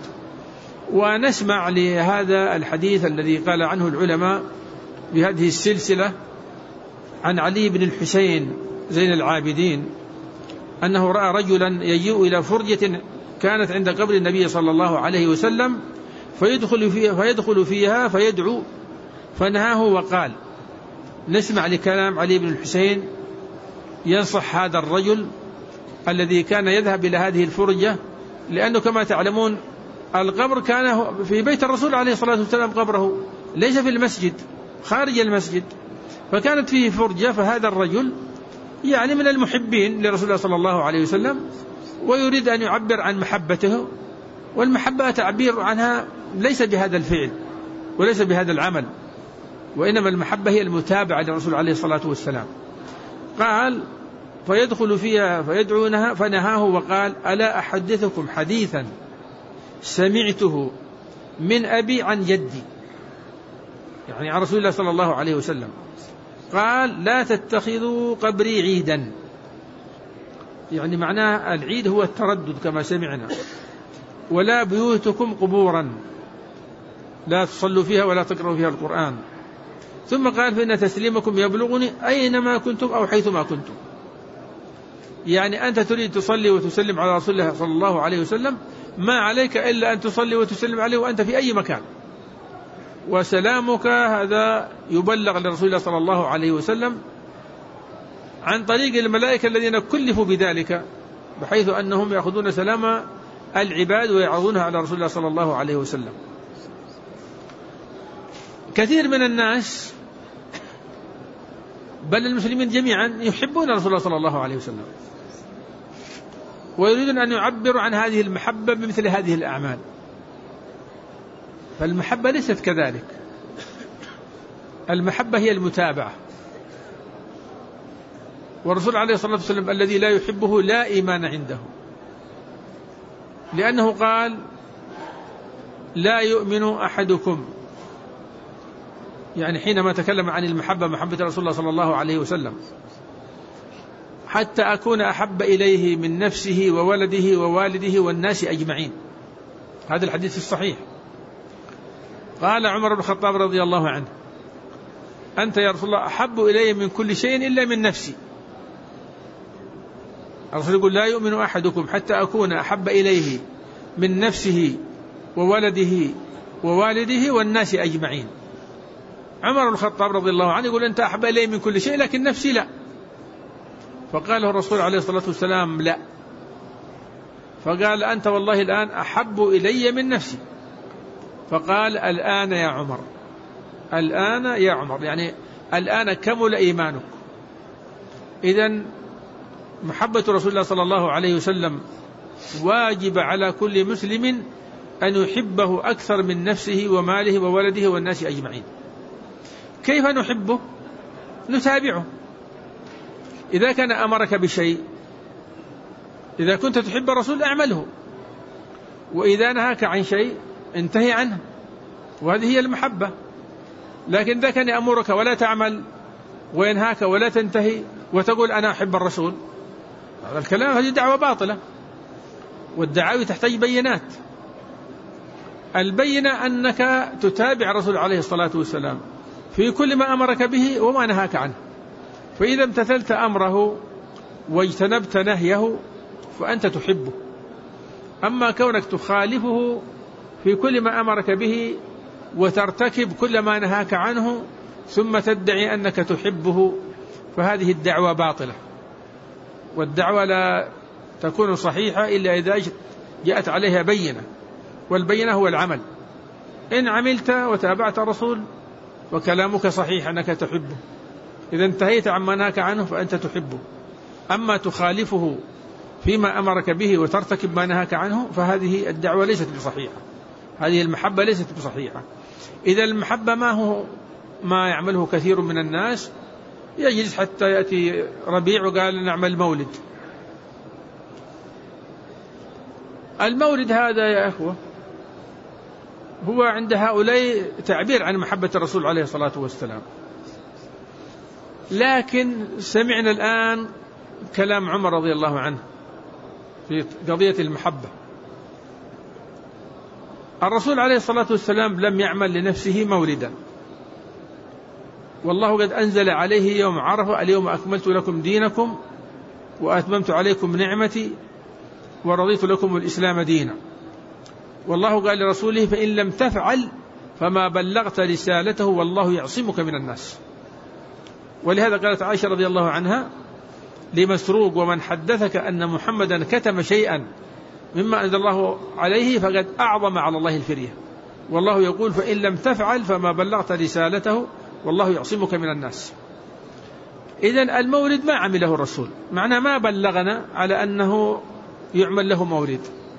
ونسمع لهذا الحديث الذي قال عنه العلماء بهذه السلسلة عن علي بن الحسين زين العابدين أنه رأى رجلا يجيء إلى فرجة كانت عند قبر النبي صلى الله عليه وسلم فيدخل فيها فيدعو فنهاه وقال. نسمع لكلام علي بن الحسين ينصح هذا الرجل الذي كان يذهب إلى هذه الفرجة، لأنه كما تعلمون القبر كان في بيت الرسول عليه الصلاة والسلام، قبره ليس في المسجد خارج المسجد، فكانت فيه فرجة. فهذا الرجل يعني من المحبين لرسول الله صلى الله عليه وسلم ويريد أن يعبر عن محبته، والمحبة تعبير عنها ليس بهذا الفعل وليس بهذا العمل، وإنما المحبة هي المتابعة للرسول عليه الصلاة والسلام. قال فيدخل فيها فيدعونها فنهاه وقال ألا أحدثكم حديثا سمعته من أبي عن جدي، يعني عن رسول الله صلى الله عليه وسلم. قال لا تتخذوا قبري عيدا، يعني معناه العيد هو التردد كما سمعنا، ولا بيوتكم قبورا لا تصلوا فيها ولا تقرأوا فيها القرآن. ثم قال فإن تسليمكم يبلغني أينما كنتم أو حيثما كنتم، يعني أنت تريد تصلي وتسلم على رسول الله صلى الله عليه وسلم، ما عليك إلا أن تصلي وتسلم عليه وأنت في أي مكان، وسلامك هذا يبلغ لرسول الله صلى الله عليه وسلم عن طريق الملائكة الذين كلفوا بذلك، بحيث أنهم يأخذون سلام العباد ويعرضونها على رسول الله صلى الله عليه وسلم. كثير من الناس بل المسلمين جميعا يحبون رسول الله صلى الله عليه وسلم ويريدون أن يعبروا عن هذه المحبة بمثل هذه الأعمال، فالمحبة ليست كذلك. المحبة هي المتابعة، والرسول عليه الصلاة والسلام الذي لا يحبه لا إيمان عنده، لأنه قال لا يؤمن أحدكم، يعني حينما تكلم عن المحبة محبة رسول الله صلى الله عليه وسلم، حتى أكون أحب إليه من نفسه وولده ووالده والناس أجمعين. هذا الحديث الصحيح. قال عمر بن الخطاب رضي الله عنه أنت يا رسول الله أحب إلي من كل شيء إلا من نفسي. الرسول يقول لا يؤمن أحدكم حتى أكون أحب إليه من نفسه وولده ووالده والناس أجمعين. عمر بن الخطاب رضي الله عنه يقول أنت أحب إلي من كل شيء لكن نفسي لا. فقال له الرسول عليه الصلاة والسلام لا. فقال أنت والله الآن أحب إلي من نفسي. فقال الآن يا عمر، الآن يا عمر، يعني الآن كمل إيمانك. إذن محبة رسول الله صلى الله عليه وسلم واجب على كل مسلم أن يحبه أكثر من نفسه وماله وولده والناس أجمعين. كيف نحبه؟ نتابعه. إذا كان أمرك بشيء، إذا كنت تحب الرسول أعمله، وإذا نهاك عن شيء انتهي عنه، وهذه هي المحبة. لكن إذا كان يأمرك ولا تعمل وينهاك ولا تنتهي وتقول أنا أحب الرسول، هذا الكلام هذه دعوة باطلة، والدعاوي تحتاج بينات. البينة أنك تتابع الرسول عليه الصلاة والسلام في كل ما أمرك به وما نهاك عنه، فإذا امتثلت أمره واجتنبت نهيه فأنت تحبه. أما كونك تخالفه في كل ما أمرك به وترتكب كل ما نهاك عنه ثم تدعي أنك تحبه، فهذه الدعوة باطلة، والدعوة لا تكون صحيحة إلا إذا جاءت عليها بينة، والبينة هو العمل. إن عملت وتابعت الرسول وكلامك صحيح أنك تحبه، إذا انتهيت عما نهاك عنه فأنت تحبه. أما تخالفه فيما أمرك به وترتكب ما نهاك عنه فهذه الدعوة ليست بصحيحة، هذه المحبة ليست بصحيحة. إذا المحبة ما هو ما يعمله كثير من الناس، يجلس حتى يأتي ربيع وقال نعمل مولد. المولد هذا يا أخوة هو عند هؤلاء تعبير عن محبة الرسول عليه الصلاة والسلام، لكن سمعنا الآن كلام عمر رضي الله عنه في قضية المحبة. الرسول عليه الصلاة والسلام لم يعمل لنفسه مولدا، والله قد أنزل عليه يوم عرفة اليوم أكملت لكم دينكم وأتممت عليكم نعمتي ورضيت لكم الإسلام دينا. والله قال لرسوله فإن لم تفعل فما بلغت رسالته والله يعصمك من الناس. ولهذا قالت عائشة رضي الله عنها لمسروق ومن حدثك أن محمدا كتم شيئا مما أنزل الله عليه فقد أعظم على الله الفرية، والله يقول فإن لم تفعل فما بلغت رسالته والله يعصمك من الناس. إذن المولد ما عمله الرسول، معناه ما بلغنا على أنه يعمل له مولد.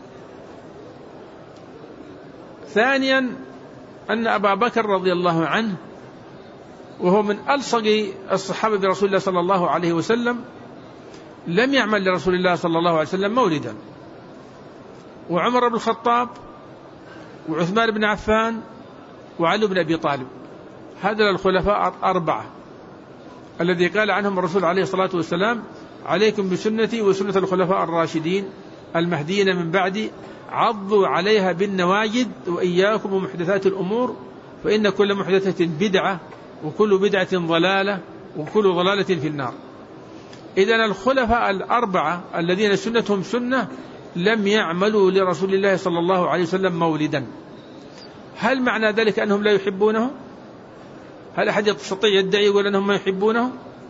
ثانيا أن أبا بكر رضي الله عنه وهو من ألصق الصحابة برسول الله صلى الله عليه وسلم لم يعمل لرسول الله صلى الله عليه وسلم مولدا، وعمر بن الخطاب وعثمان بن عفان وعلي بن أبي طالب، هذا الخلفاء الأربعة الذي قال عنهم الرسول عليه الصلاة والسلام عليكم بسنتي وسنة الخلفاء الراشدين المهديين من بعدي عضوا عليها بالنواجذ وإياكم ومحدثات الأمور فإن كل محدثة بدعة وكل بدعة ضلالة وكل ضلالة في النار. إذن الخلفاء الأربعة الذين سنتهم سنة لم يعملوا لرسول الله صلى الله عليه وسلم مولدا. هل معنى ذلك أنهم لا يحبونه؟ هل أحد يستطيع يدعي يقول أنهم ما يحبونه؟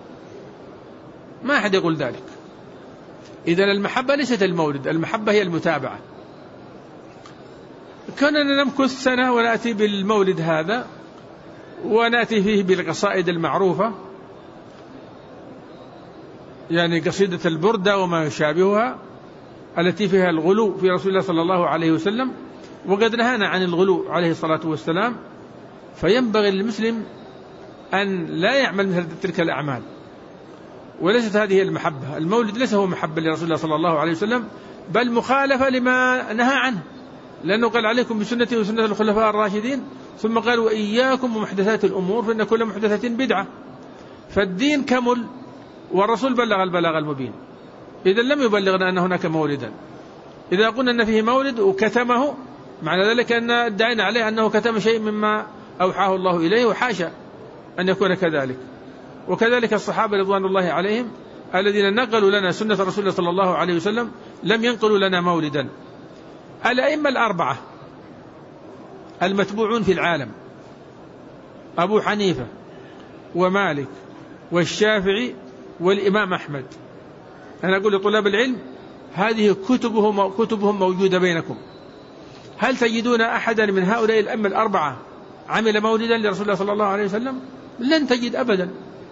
ما أحد يقول ذلك. إذن المحبة ليست المولد، المحبة هي المتابعة. كنا نمكث سنة ونأتي بالمولد هذا ونأتي فيه بالقصائد المعروفة، يعني قصيدة البردة وما يشابهها التي فيها الغلو في رسول الله صلى الله عليه وسلم، وقد نهانا عن الغلو عليه الصلاة والسلام. فينبغي للمسلم أن لا يعمل مثل تلك الأعمال، وليست هذه المحبة. المولد ليس هو محبة لرسول الله صلى الله عليه وسلم، بل مخالفة لما نهى عنه، لأنه قال عليكم بسنتي وسنة الخلفاء الراشدين، ثم قال وإياكم ومحدثات الأمور فإن كل محدثة بدعة. فالدين كمل والرسول بلغ البلاغ المبين، إذا لم يبلغنا أن هناك مولدا. إذا قلنا أن فيه مولد وكتمه معنى ذلك أن ادعينا عليه أنه كتم شيء مما أوحاه الله إليه، وحاشا أن يكون كذلك. وكذلك الصحابة رضوان الله عليهم الذين نقلوا لنا سنة رسول الله صلى الله عليه وسلم لم ينقلوا لنا مولدا. الأئمة الأربعة المتبوعون في العالم أبو حنيفة ومالك والشافعي والإمام أحمد، أنا أقول لطلاب العلم هذه كتبهم موجودة بينكم، هل تجدون أحدا من هؤلاء الأئمة الأربعة عمل مولدا لرسول الله صلى الله عليه وسلم؟ لن تجد أبدا.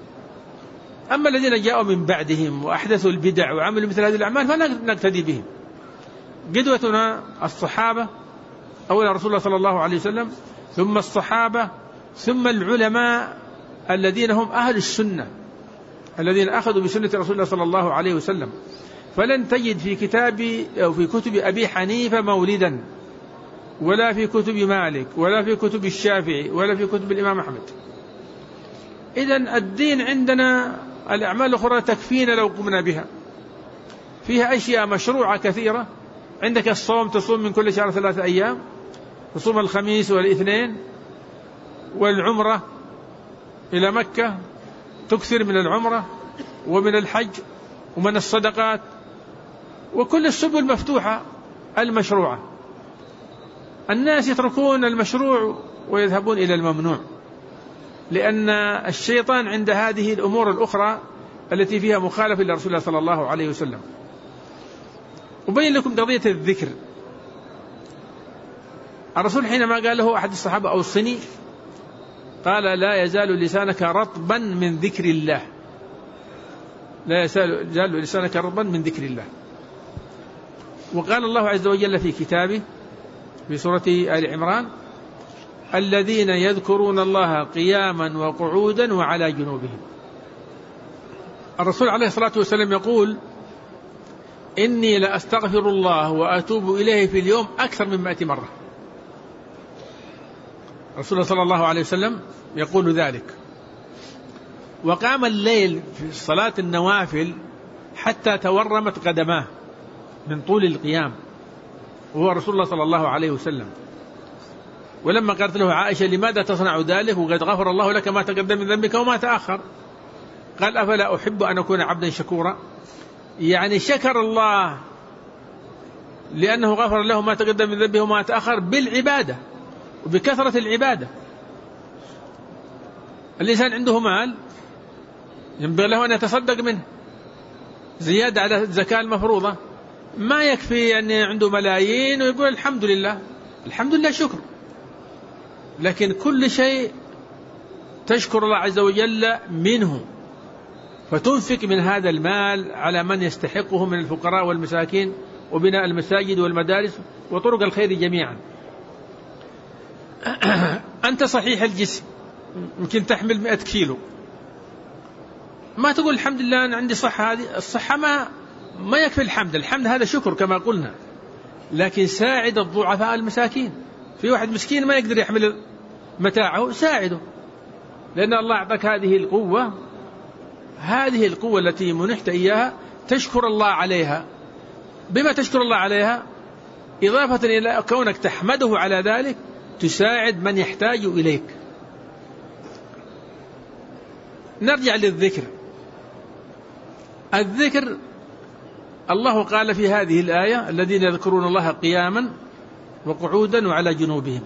أما الذين جاءوا من بعدهم وأحدثوا البدع وعملوا مثل هذه الأعمال فنقتدي بهم. قدوتنا الصحابة، أولا رسول الله صلى الله عليه وسلم، ثم الصحابة، ثم العلماء الذين هم أهل السنة الذين أخذوا بسنة رسول الله صلى الله عليه وسلم. فلن تجد في كتاب أو في كتب أبي حنيفة مولدا، ولا في كتب مالك، ولا في كتب الشافعي، ولا في كتب الإمام أحمد. إذن الدين عندنا الأعمال الأخرى تكفينا لو قمنا بها، فيها أشياء مشروعة كثيرة. عندك الصوم، تصوم من كل شهر 3 أيام، تصوم الخميس والاثنين، والعمرة إلى مكة، تكثر من العمرة ومن الحج ومن الصدقات، وكل السبل مفتوحة المشروعة. الناس يتركون المشروع ويذهبون إلى الممنوع، لأن الشيطان عند هذه الأمور الأخرى التي فيها مخالفة لرسول الله صلى الله عليه وسلم. أبين لكم قضية الذكر. الرسول حينما قال له أحد الصحابة أوصني، قال لا يزال لسانك رطبا من ذكر الله، لا يزال لسانك رطبا من ذكر الله. وقال الله عز وجل في كتابه في سورة آل عمران: الذين يذكرون الله قياما وقعودا وعلى جنوبهم. الرسول عليه الصلاة والسلام يقول: إني لأستغفر الله وأتوب إليه في اليوم أكثر من 100 مرة. رسول صلى الله عليه وسلم يقول ذلك. وقام الليل في صلاة النوافل حتى تورمت قدماه من طول القيام، وهو رسول الله صلى الله عليه وسلم. ولما قالت له عائشة: لماذا تصنع ذلك وقد غفر الله لك ما تقدم من ذنبك وما تأخر؟ قال: أفلا أحب أن أكون عبدا شكورا. يعني شكر الله لأنه غفر له ما تقدم من ذنبه وما تأخر بالعبادة وبكثرة العبادة. الإنسان عنده مال ينبغي له أن يتصدق منه زيادة على الزكاة المفروضة، ما يكفي أن عنده ملايين ويقول الحمد لله. الحمد لله شكر، لكن كل شيء تشكر الله عز وجل منه، فتنفق من هذا المال على من يستحقه من الفقراء والمساكين وبناء المساجد والمدارس وطرق الخير جميعا. أنت صحيح الجسم يمكن تحمل 100 كيلو، ما تقول الحمد لله أنا عندي صحة. هذه الصحة ما يكفي الحمد هذا شكر كما قلنا، لكن ساعد الضعفاء المساكين. في واحد مسكين ما يقدر يحمل متاعه، ساعده، لأن الله أعطاك هذه القوة التي منحت إياها، تشكر الله عليها. بما تشكر الله عليها إضافة إلى كونك تحمده على ذلك، تساعد من يحتاج إليك. نرجع للذكر. الذكر الله قال في هذه الآية: الذين يذكرون الله قياما وقعودا وعلى جنوبهم.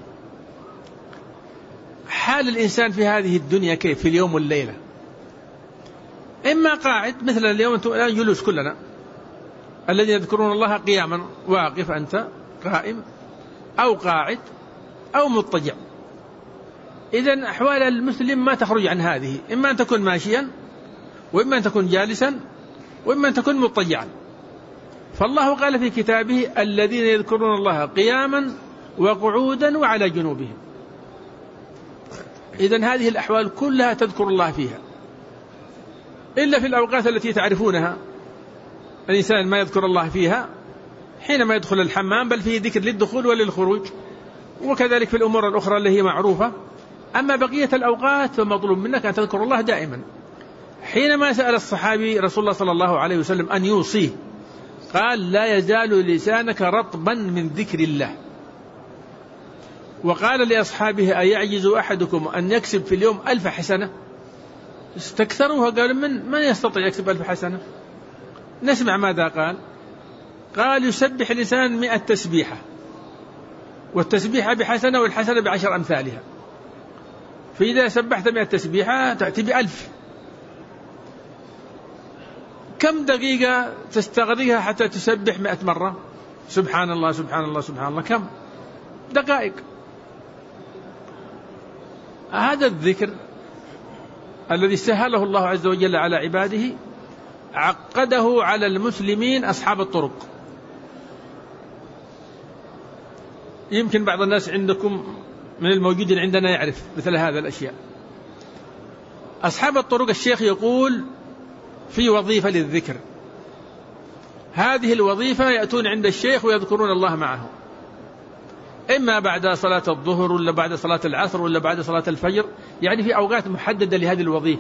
حال الإنسان في هذه الدنيا كيف في اليوم والليلة؟ إما قاعد مثل اليوم أنتم الآن جلوس كلنا، الذين يذكرون الله قياما، واقف أنت قائم أو قاعد أو مضطجع. إذن أحوال المسلم ما تخرج عن هذه، إما أن تكون ماشيا، وإما أن تكون جالسا، وإما أن تكون مضطجعا. فالله قال في كتابه: الذين يذكرون الله قياما وقعودا وعلى جنوبهم. إذن هذه الأحوال كلها تذكر الله فيها، إلا في الأوقات التي تعرفونها الإنسان ما يذكر الله فيها حينما يدخل الحمام، بل فيه ذكر للدخول وللخروج، وكذلك في الأمور الأخرى اللي هي معروفة. أما بقية الأوقات فمطلوب منك أن تذكر الله دائما. حينما سأل الصحابي رسول الله صلى الله عليه وسلم أن يوصيه، قال: لا يزال لسانك رطبا من ذكر الله. وقال لأصحابه: أيعجز أحدكم أن يكسب في اليوم 1000 حسنة؟ استكثروها، قالوا: من يستطيع يكسب 1000 حسنة؟ نسمع ماذا قال. قال: يسبح الإنسان 100 تسبيحة، والتسبيحة بحسنة، والحسنة ب10 أمثالها. فإذا سبحت 100 تسبيحة تأتي ب1000. كم دقيقة تستغرقها حتى تسبح 100 مرة؟ سبحان الله سبحان الله سبحان الله، كم دقائق. هذا الذكر الذي سهله الله عز وجل على عباده عقده على المسلمين أصحاب الطرق. يمكن بعض الناس عندكم من الموجودين عندنا يعرف مثل هذا الأشياء. أصحاب الطرق الشيخ يقول في وظيفة للذكر، هذه الوظيفة يأتون عند الشيخ ويذكرون الله معه، إما بعد صلاة الظهر ولا بعد صلاة العصر ولا بعد صلاة الفجر، يعني في أوقات محددة لهذه الوظيفة.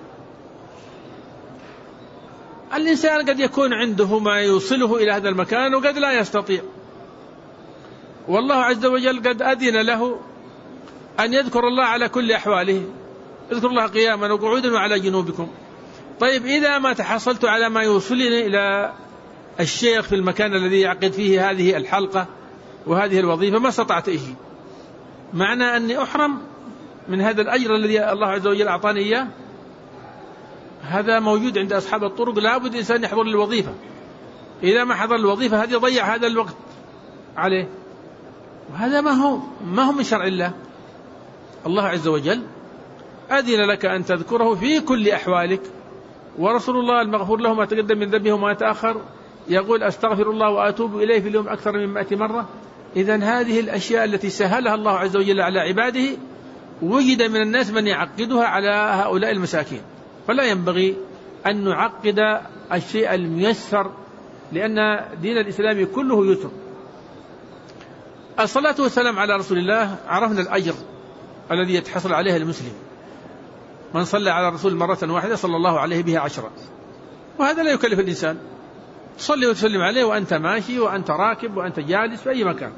الإنسان قد يكون عنده ما يوصله إلى هذا المكان وقد لا يستطيع، والله عز وجل قد أذن له أن يذكر الله على كل أحواله. اذكر الله قياما وقعودا وعلى جنوبكم. طيب إذا ما تحصلت على ما يوصلني إلى الشيخ في المكان الذي يعقد فيه هذه الحلقة وهذه الوظيفة ما استطعت إيجي، معنى أني أحرم من هذا الأجر الذي الله عز وجل أعطاني إياه. هذا موجود عند أصحاب الطرق، لابد الإنسان يحضر الوظيفة. إذا ما حضر الوظيفة هذه ضيع هذا الوقت عليه، وهذا ما هو من شرع الله. الله عز وجل أذن لك أن تذكره في كل أحوالك. ورسول الله المغفور له ما تقدم من ذنبه وما تأخر يقول أستغفر الله وأتوب إليه في اليوم أكثر من 100 مرة. إذن هذه الأشياء التي سهلها الله عز وجل على عباده وجد من الناس من يعقدها على هؤلاء المساكين، فلا ينبغي أن نعقد الشيء الميسر، لأن دين الإسلام كله يسر. الصلاة والسلام على رسول الله، عرفنا الأجر الذي يتحصل عليه المسلم، من صلى على الرسول مرة واحدة صلى الله عليه بها 10، وهذا لا يكلف الإنسان، تصلي وتسلم عليه وأنت ماشي وأنت راكب وأنت جالس في أي مكان.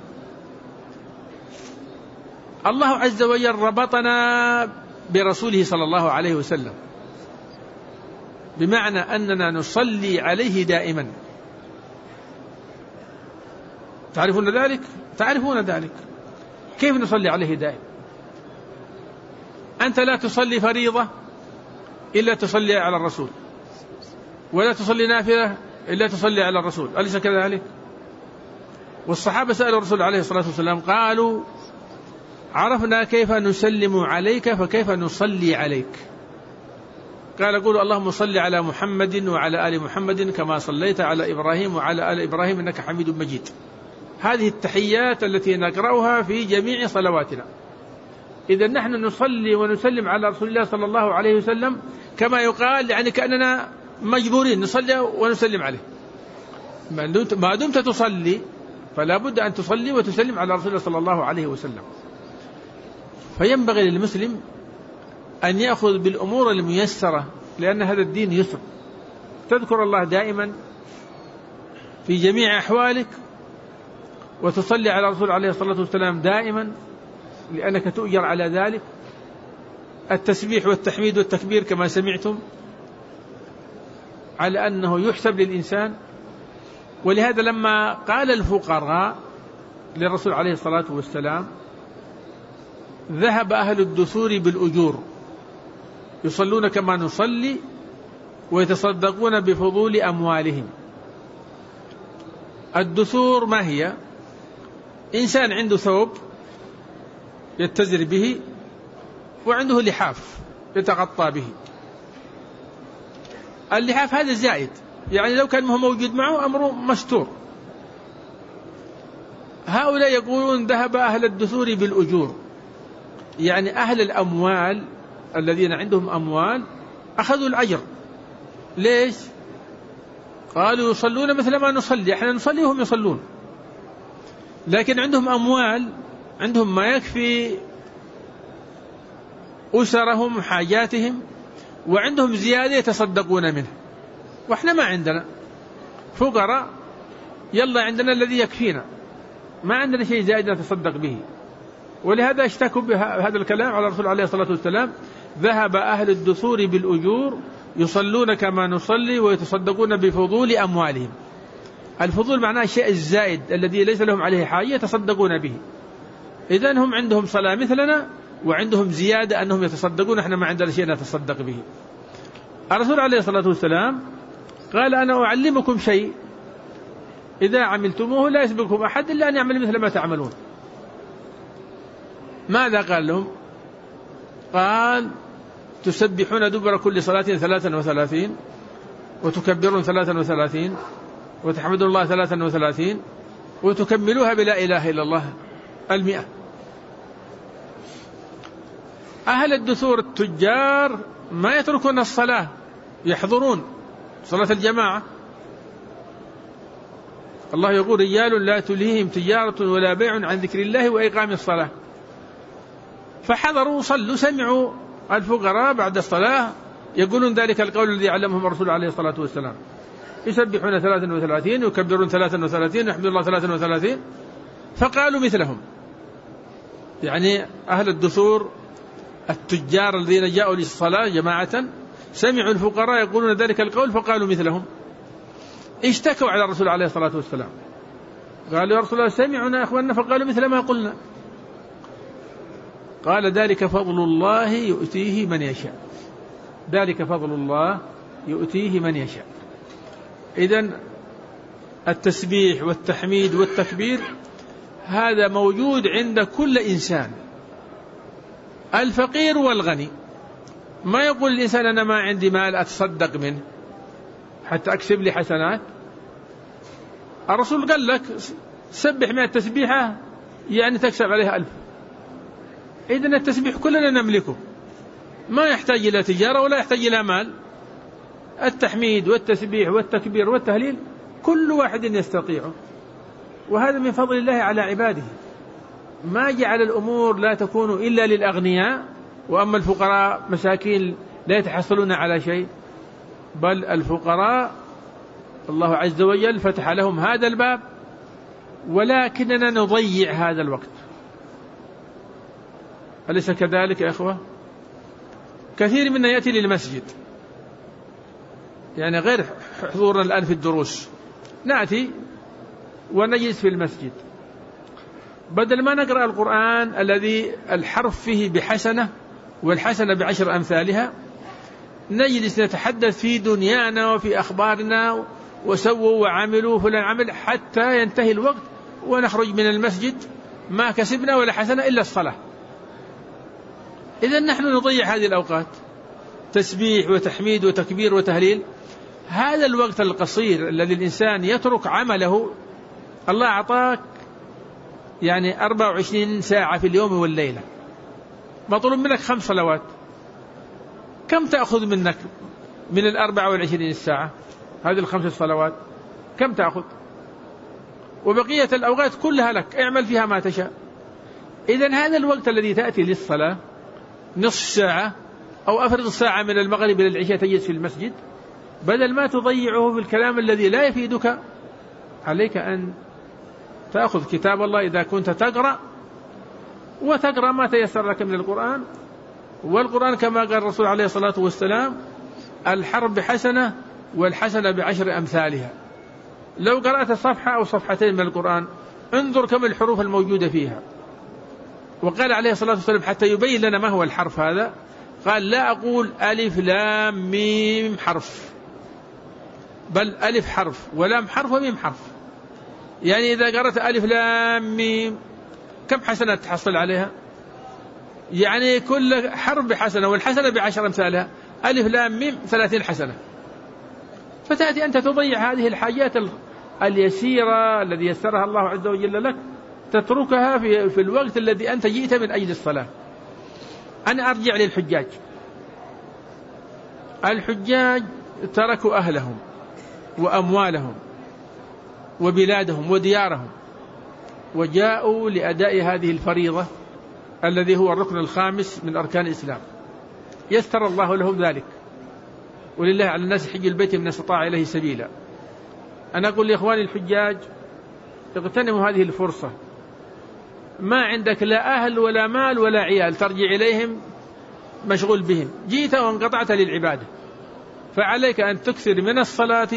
الله عز وجل ربطنا برسوله صلى الله عليه وسلم، بمعنى أننا نصلي عليه دائما. تعرفون ذلك؟ تعرفون ذلك. كيف نصلي عليه دائما؟ أنت لا تصلي فريضة إلا تصلي على الرسول، ولا تصلي نافلة إلا تصلي على الرسول، أليس كذلك؟ والصحابة سألوا الرسول عليه الصلاة والسلام قالوا عرفنا كيف نسلم عليك فكيف نصلي عليك؟ قال قولوا اللهم صل على محمد وعلى آل محمد كما صليت على إبراهيم وعلى آل إبراهيم إنك حميد مجيد. هذه التحيات التي نقرأها في جميع صلواتنا. إذا نحن نصلي ونسلم على رسول الله صلى الله عليه وسلم كما يقال، يعني كأننا مجبورين نصلي ونسلم عليه. ما دمت تصلي فلا بد أن تصلي وتسلم على رسول الله صلى الله عليه وسلم. فينبغي للمسلم أن يأخذ بالأمور الميسرة، لأن هذا الدين يسر. تذكر الله دائما في جميع أحوالك، وتصلي على رسول عليه الصلاة والسلام دائما لأنك تؤجر على ذلك. التسبيح والتحميد والتكبير كما سمعتم على أنه يحسب للإنسان. ولهذا لما قال الفقراء للرسول عليه الصلاة والسلام ذهب أهل الدثور بالأجور يصلون كما نصلي ويتصدقون بفضول أموالهم. الدثور ما هي؟ إنسان عنده ثوب يتزر به وعنده لحاف يتغطى به. اللحاف هذا زائد، يعني لو كان موجود معه أمره مستور. هؤلاء يقولون ذهب أهل الدثور بالأجور، يعني أهل الأموال الذين عندهم أموال أخذوا الأجر. ليش؟ قالوا يصلون مثل ما نصلي، احنا نصلي وهم يصلون، لكن عندهم أموال، عندهم ما يكفي أسرهم حاجاتهم، وعندهم زيادة يتصدقون منه، وإحنا ما عندنا، فقراء، يلا عندنا الذي يكفينا، ما عندنا شيء زائد نتصدق به. ولهذا اشتكوا بهذا الكلام على الرسول عليه الصلاة والسلام ذهب أهل الدثور بالأجور يصلون كما نصلي ويتصدقون بفضول أموالهم. الفضول معناه الشيء الزائد الذي ليس لهم عليه حاجة يتصدقون به. إذن هم عندهم صلاة مثلنا وعندهم زيادة أنهم يتصدقون، احنا ما عندنا شيء نتصدق به. الرسول عليه الصلاة والسلام قال أنا أعلمكم شيء إذا عملتموه لا يسبقكم أحد إلا أن يعمل مثل ما تعملون. ماذا قال لهم؟ قال تسبحون دبر كل صلاة 33 وتكبرون 33 وتحمدون الله 33 وتكملوها بلا إله إلا الله 100. أهل الدثور التجار ما يتركون الصلاة، يحضرون صلاة الجماعة. الله يقول رجال لا تلهيهم تجارة ولا بيع عن ذكر الله وإقام الصلاة. فحضروا صلوا، سمعوا الفقراء بعد الصلاة يقولون ذلك القول الذي علمهم الرسول عليه الصلاة والسلام، يسبحون 33 ويكبرون 33 ويحمد الله 33. فقالوا مثلهم، يعني أهل الدثور التجار الذين جاءوا للصلاة جماعة سمعوا الفقراء يقولون ذلك القول فقالوا مثلهم. اشتكوا على الرسول عليه الصلاة والسلام، قالوا يا رسول الله سمعنا أخواننا فقالوا مثل ما قلنا. قال ذلك فضل الله يؤتيه من يشاء، ذلك فضل الله يؤتيه من يشاء. إذن التسبيح والتحميد والتكبير هذا موجود عند كل إنسان، الفقير والغني، ما يقول الإنسان أنا ما عندي مال أتصدق منه حتى أكسب لي حسنات. الرسول قال لك سبح 100 تسبيحة يعني تكسب عليها 1000. إذن التسبيح كلنا نملكه، ما يحتاج إلى تجارة ولا يحتاج إلى مال. التحميد والتسبيح والتكبير والتهليل كل واحد يستطيعه، وهذا من فضل الله على عباده. ما جعل الأمور لا تكون إلا للأغنياء، وأما الفقراء مساكين لا يتحصلون على شيء، بل الفقراء الله عز وجل فتح لهم هذا الباب، ولكننا نضيع هذا الوقت. أليس كذلك يا أخوة؟ كثير منا يأتي للمسجد، يعني غير حضورنا الآن في الدروس، نأتي ونجلس في المسجد، بدل ما نقرأ القرآن الذي الحرف فيه بحسنة والحسنة ب10 أمثالها، نجلس نتحدث في دنيانا وفي أخبارنا وسووا وعملوا فلان عمل حتى ينتهي الوقت ونخرج من المسجد ما كسبنا ولا حسنة إلا الصلاة. إذن نحن نضيع هذه الأوقات، تسبيح وتحميد وتكبير وتهليل. هذا الوقت القصير الذي الإنسان يترك عمله، الله أعطاك يعني 24 ساعة في اليوم والليلة، مطلوب منك 5 صلوات، كم تأخذ منك من 24 ساعة هذه 5 صلوات؟ كم تأخذ؟ وبقية الأوقات كلها لك، اعمل فيها ما تشاء. إذن هذا الوقت الذي تأتي للصلاة نصف ساعة أو أفرض ساعة من المغرب إلى العشاء تجلس في المسجد، بدل ما تضيعه في الكلام الذي لا يفيدك، عليك أن تأخذ كتاب الله إذا كنت تقرأ، وتقرأ ما تيسر لك من القرآن. والقرآن كما قال الرسول عليه الصلاة والسلام الحرف بحسنة والحسنة ب10 أمثالها. لو قرأت صفحة أو صفحتين من القرآن انظر كم الحروف الموجودة فيها. وقال عليه الصلاة والسلام حتى يبين لنا ما هو الحرف هذا، قال لا أقول ألف لام ميم حرف، بل ألف حرف ولام حرف وميم حرف. يعني إذا قرأت ألف لام ميم كم حسنة تحصل عليها؟ يعني كل حرف بحسنة والحسنة ب10 أمثالها، ألف لام ميم 30 حسنة. فتأتي أنت تضيع هذه الحاجات اليسيرة الذي يسرها الله عز وجل لك، تتركها في الوقت الذي أنت جئت من أجل الصلاة. أنا أرجع للحجاج. الحجاج تركوا أهلهم وأموالهم وبلادهم وديارهم وجاءوا لأداء هذه الفريضة الذي هو الركن الخامس من أركان الإسلام. يسر الله لهم ذلك، ولله على الناس حج البيت من استطاع إليه سبيلا. أنا أقول لإخواني الحجاج اغتنموا هذه الفرصة، ما عندك لا أهل ولا مال ولا عيال ترجع إليهم مشغول بهم، جيت وانقطعت للعبادة، فعليك أن تكثر من الصلاة،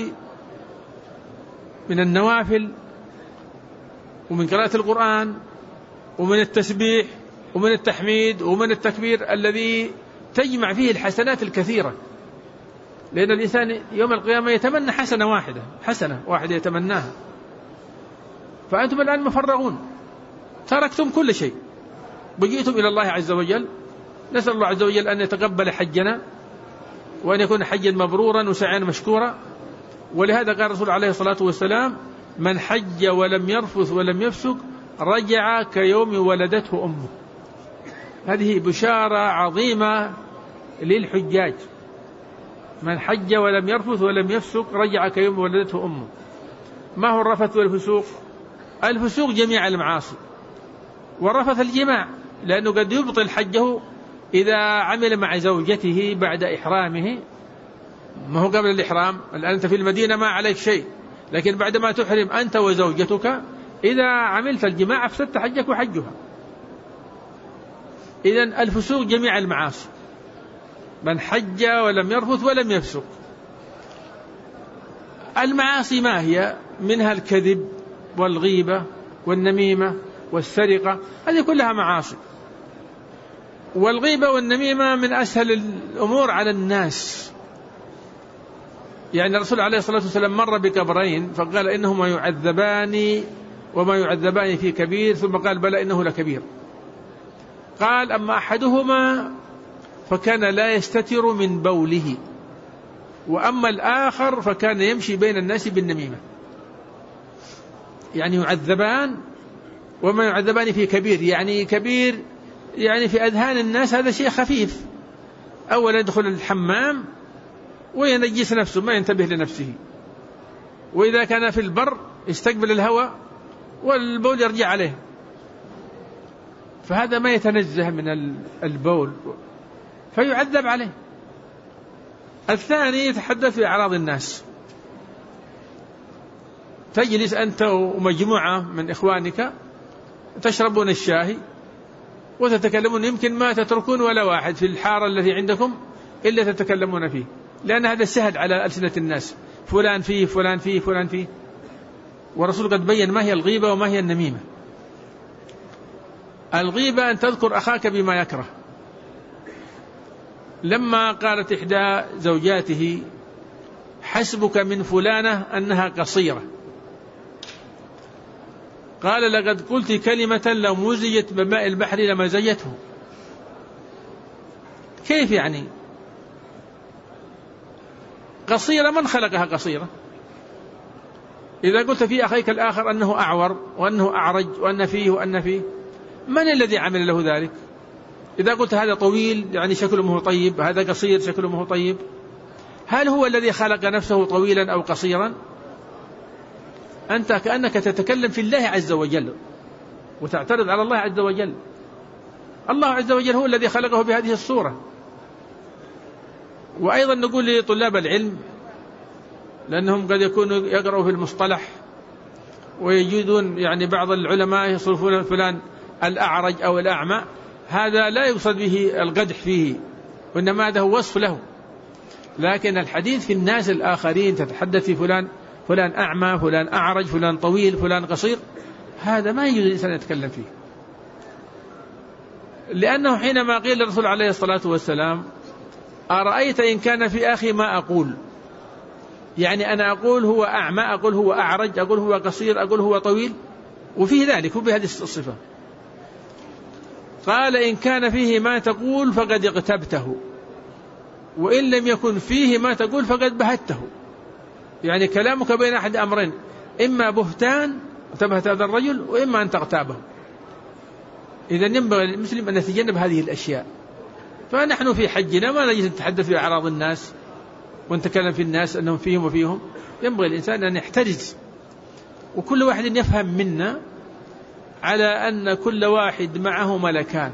من النوافل، ومن قراءة القرآن، ومن التسبيح، ومن التحميد، ومن التكبير الذي تجمع فيه الحسنات الكثيرة. لأن الإنسان يوم القيامة يتمنى حسنة واحدة يتمناها. فأنتم الآن مفرغون، تركتم كل شيء وجئتم إلى الله عز وجل. نسأل الله عز وجل أن يتقبل حجنا وأن يكون حجا مبرورا وسعيا مشكورا. ولهذا قال الرسول عليه الصلاة والسلام من حج ولم يرفث ولم يفسق رجع كيوم ولدته أمه. هذه بشارة عظيمة للحجاج، من حج ولم يرفث ولم يفسق رجع كيوم ولدته أمه. ما هو الرفث والفسوق؟ الفسوق جميع المعاصي، والرفث الجماع، لأنه قد يبطل حجه إذا عمل مع زوجته بعد إحرامه. ما هو قبل الإحرام، الآن أنت في المدينة ما عليك شيء، لكن بعدما تحرم أنت وزوجتك إذا عملت الجماع أفسدت حجك وحجها. إذن الفسوق جميع المعاصي، من حج ولم يرفث ولم يفسق. المعاصي ما هي؟ منها الكذب والغيبة والنميمة والسرقة، هذه كلها معاصي. والغيبة والنميمة من أسهل الأمور على الناس. يعني الرسول عليه الصلاة والسلام مر بقبرين فقال إنهما يعذبان وما يعذبان في كبير، ثم قال بلى إنه لكبير. قال أما أحدهما فكان لا يستتر من بوله، وأما الآخر فكان يمشي بين الناس بالنميمة. يعني يعذبان، وما يعذبان في كبير، يعني كبير يعني في أذهان الناس هذا شيء خفيف. أولا يدخل الحمام وينجس نفسه ما ينتبه لنفسه، وإذا كان في البر يستقبل الهواء والبول يرجع عليه، فهذا ما يتنزه من البول فيعذب عليه. الثاني يتحدث في أعراض الناس، تجلس أنت ومجموعة من إخوانك تشربون الشاي وتتكلمون، يمكن ما تتركون ولا واحد في الحارة التي عندكم إلا تتكلمون فيه، لأن هذا سهل على ألسنة الناس، فلان فيه فلان فيه فلان فيه. والرسول قد بين ما هي الغيبة وما هي النميمة. الغيبة أن تذكر أخاك بما يكره. لما قالت إحدى زوجاته حسبك من فلانة أنها قصيرة، قال لقد قلت كلمة لو مزجت بماء البحر لمزجته. كيف يعني قصيرة؟ من خلقها قصيرة؟ إذا قلت في أخيك الآخر أنه أعور وأنه أعرج وأن فيه وأن فيه، من الذي عمل له ذلك؟ إذا قلت هذا طويل يعني شكله مو طيب، هذا قصير شكله مو طيب، هل هو الذي خلق نفسه طويلا أو قصيرا؟ أنت كأنك تتكلم في الله عز وجل وتعترض على الله عز وجل. الله عز وجل هو الذي خلقه بهذه الصورة. وأيضا نقول لطلاب العلم، لأنهم قد يكونوا يقرأوا في المصطلح ويجدون يعني بعض العلماء يصرفون فلان الأعرج أو الأعمى، هذا لا يقصد به القدح فيه، وإنما هذا هو وصف له. لكن الحديث في الناس الآخرين، تتحدث في فلان أعمى، فلان أعرج، فلان طويل، فلان قصير، هذا ما يجوز الإنسان يتكلم فيه. لأنه حينما قيل للرسول عليه الصلاة والسلام أرأيت إن كان في أخي ما أقول، يعني أنا أقول هو أعمى، أقول هو أعرج، أقول هو قصير، أقول هو طويل، وفيه ذلك وبهذه الصفة. قال إن كان فيه ما تقول فقد اغتبته، وإن لم يكن فيه ما تقول فقد بهته. يعني كلامك بين أحد أمرين، إما بهتان تبهت هذا الرجل، وإما أن تغتابه. إذا ينبغي للمسلم أن يتجنب هذه الأشياء. فنحن في حجنا ما نجلس نتحدث في أعراض الناس ونتكلم في الناس أنهم فيهم وفيهم. ينبغي الإنسان أن يحترز، وكل واحد يفهم منا على أن كل واحد معه ملكان.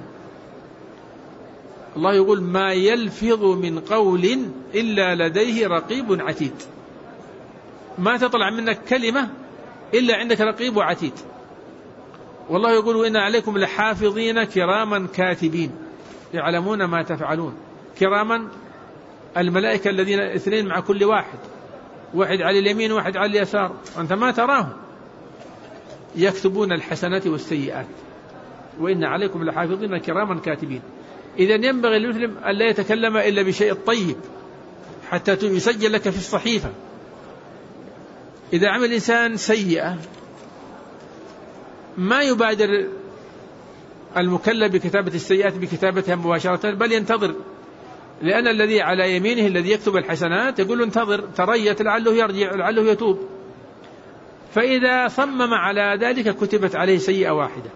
الله يقول ما يلفظ من قول إلا لديه رقيب عتيد. ما تطلع منك كلمة إلا عندك رقيب وعتيد. والله يقول إن عليكم لحافظين كراما كاتبين يعلمون ما تفعلون. كراما الملائكة الذين 2 مع كل واحد على اليمين وواحد على اليسار، وأنت ما تراهم، يكتبون الحسنات والسيئات. وإن عليكم لحافظين كراما كاتبين. إذن ينبغي للمسلم أن لا يتكلم إلا بشيء طيب حتى يسجل لك في الصحيفة. إذا عمل إنسان سيئة ما يبادر المكلف بكتابة السيئات بكتابتها مباشرة، بل ينتظر، لأن الذي على يمينه الذي يكتب الحسنات يقول انتظر تريت لعله يرجع لعله يتوب. فإذا صمم على ذلك كتبت عليه سيئة واحدة.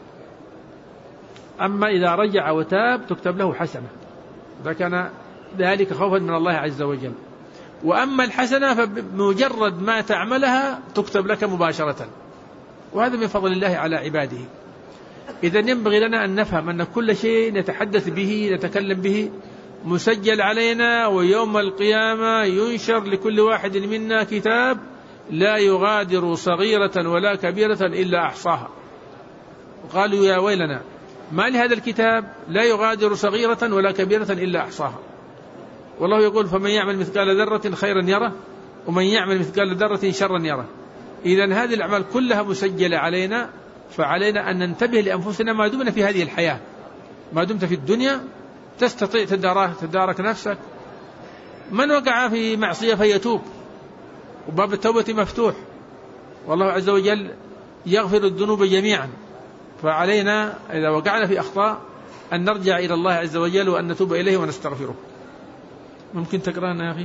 أما إذا رجع وتاب تكتب له حسنة، إذا كان ذلك خوفا من الله عز وجل. وأما الحسنة فبمجرد ما تعملها تكتب لك مباشرة، وهذا من فضل الله على عباده. إذا ينبغي لنا أن نفهم أن كل شيء نتحدث به نتكلم به مسجل علينا، ويوم القيامة ينشر لكل واحد منا كتاب لا يغادر صغيرة ولا كبيرة إلا أحصاها. وقالوا يا ويلنا ما لهذا الكتاب لا يغادر صغيرة ولا كبيرة إلا أحصاها. والله يقول فمن يعمل مثقال ذرة خيرا يره ومن يعمل مثقال ذرة شرا يره. إذن هذه الأعمال كلها مسجلة علينا، فعلينا أن ننتبه لأنفسنا ما دمنا في هذه الحياة. ما دمت في الدنيا تستطيع تدارك نفسك. من وقع في معصية فيتوب، وباب التوبة مفتوح، والله عز وجل يغفر الذنوب جميعا. فعلينا إذا وقعنا في أخطاء أن نرجع إلى الله عز وجل وأن نتوب إليه ونستغفره. ممكن تقرأنا يا أخي؟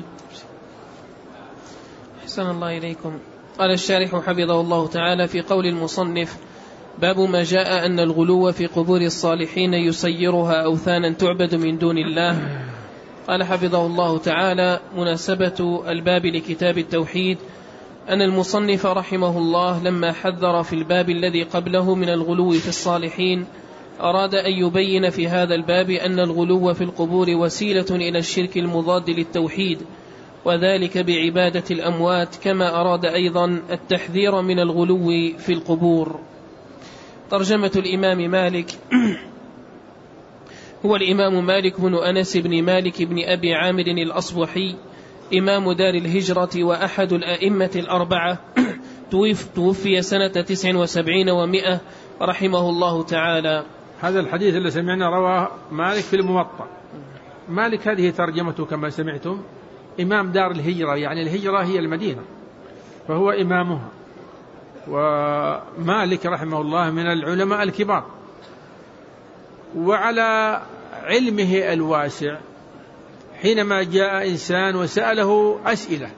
أحسن الله إليكم. قال الشارح حفظه الله تعالى في قول المصنف: باب ما جاء أن الغلو في قبور الصالحين يسيرها أوثانا تعبد من دون الله. قال حفظه الله تعالى: مناسبة الباب لكتاب التوحيد أن المصنف رحمه الله لما حذر في الباب الذي قبله من الغلو في الصالحين أراد أن يبين في هذا الباب أن الغلو في القبور وسيلة إلى الشرك المضاد للتوحيد، وذلك بعبادة الأموات، كما أراد أيضا التحذير من الغلو في القبور. ترجمة الإمام مالك: هو الإمام مالك بن أنس بن مالك بن أبي عامر الأصبحي، إمام دار الهجرة وأحد الأئمة الأربعة، توفي سنة 79 و100 رحمه الله تعالى. هذا الحديث اللي سمعنا رواه مالك في الموطأ. مالك هذه ترجمته كما سمعتم، إمام دار الهجرة، يعني الهجرة هي المدينة، فهو إمامها. ومالك رحمه الله من العلماء الكبار، وعلى علمه الواسع حينما جاء إنسان وسأله أسئلة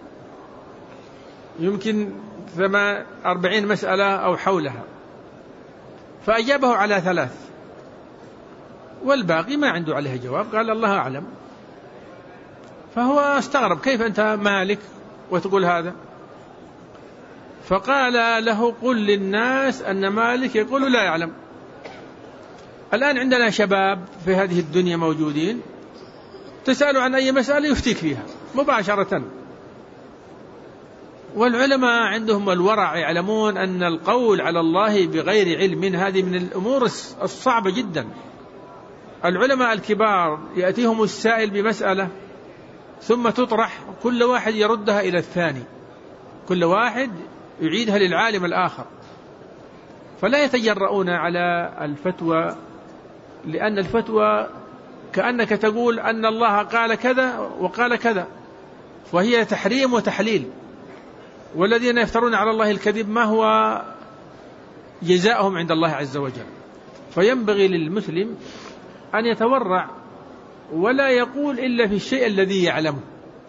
يمكن 40 مسألة أو حولها، فأجابه على 3 والباقي ما عنده عليه جواب، قال الله أعلم. فهو استغرب: كيف أنت مالك وتقول هذا؟ فقال له: قل للناس أن مالك يقول لا يعلم. الآن عندنا شباب في هذه الدنيا موجودين، تسألوا عن أي مسألة يفتيك فيها مباشرة، والعلماء عندهم الورع، يعلمون أن القول على الله بغير علم هذه من الأمور الصعبة جدا. العلماء الكبار يأتيهم السائل بمسألة ثم تطرح، كل واحد يردها إلى الثاني، كل واحد يعيدها للعالم الآخر، فلا يتجرؤون على الفتوى، لأن الفتوى كأنك تقول أن الله قال كذا وقال كذا، وهي تحريم وتحليل، والذين يفترون على الله الكذب ما هو جزاؤهم عند الله عز وجل. فينبغي للمسلم أن يتورع ولا يقول إلا في الشيء الذي يعلمه.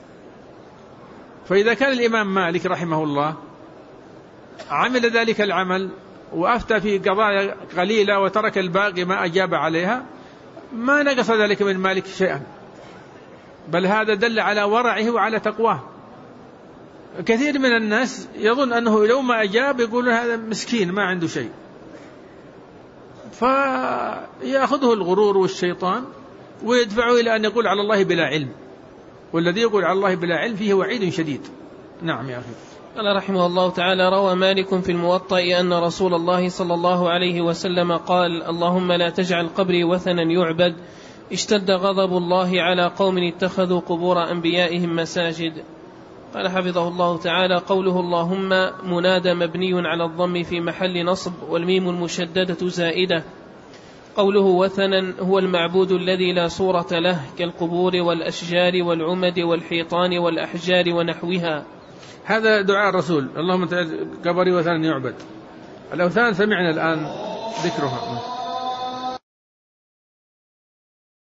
فإذا كان الإمام مالك رحمه الله عمل ذلك العمل وأفتى في قضايا قليلة وترك الباقي ما أجاب عليها، ما نقص ذلك من مالك شيئا، بل هذا دل على ورعه وعلى تقواه. كثير من الناس يظن أنه لو ما أجاب يقولون هذا مسكين ما عنده شيء، فيأخذه الغرور والشيطان ويدفعه إلى أن يقول على الله بلا علم، والذي يقول على الله بلا علم فيه وعيد شديد. نعم يا أخي. قال رحمه الله تعالى: روى مالك في الموطأ أن رسول الله صلى الله عليه وسلم قال: اللهم لا تجعل قبري وثنا يعبد، اشتد غضب الله على قوم اتخذوا قبور أنبيائهم مساجد. قال حفظه الله تعالى: قوله اللهم منادى مبني على الضم في محل نصب، والميم المشددة زائدة. قوله وثنا هو المعبود الذي لا صورة له، كالقبور والأشجار والعمد والحيطان والأحجار ونحوها. هذا دعاء الرسول: اللهم قبري وثنا يعبد. الأوثان سمعنا الآن ذكرها.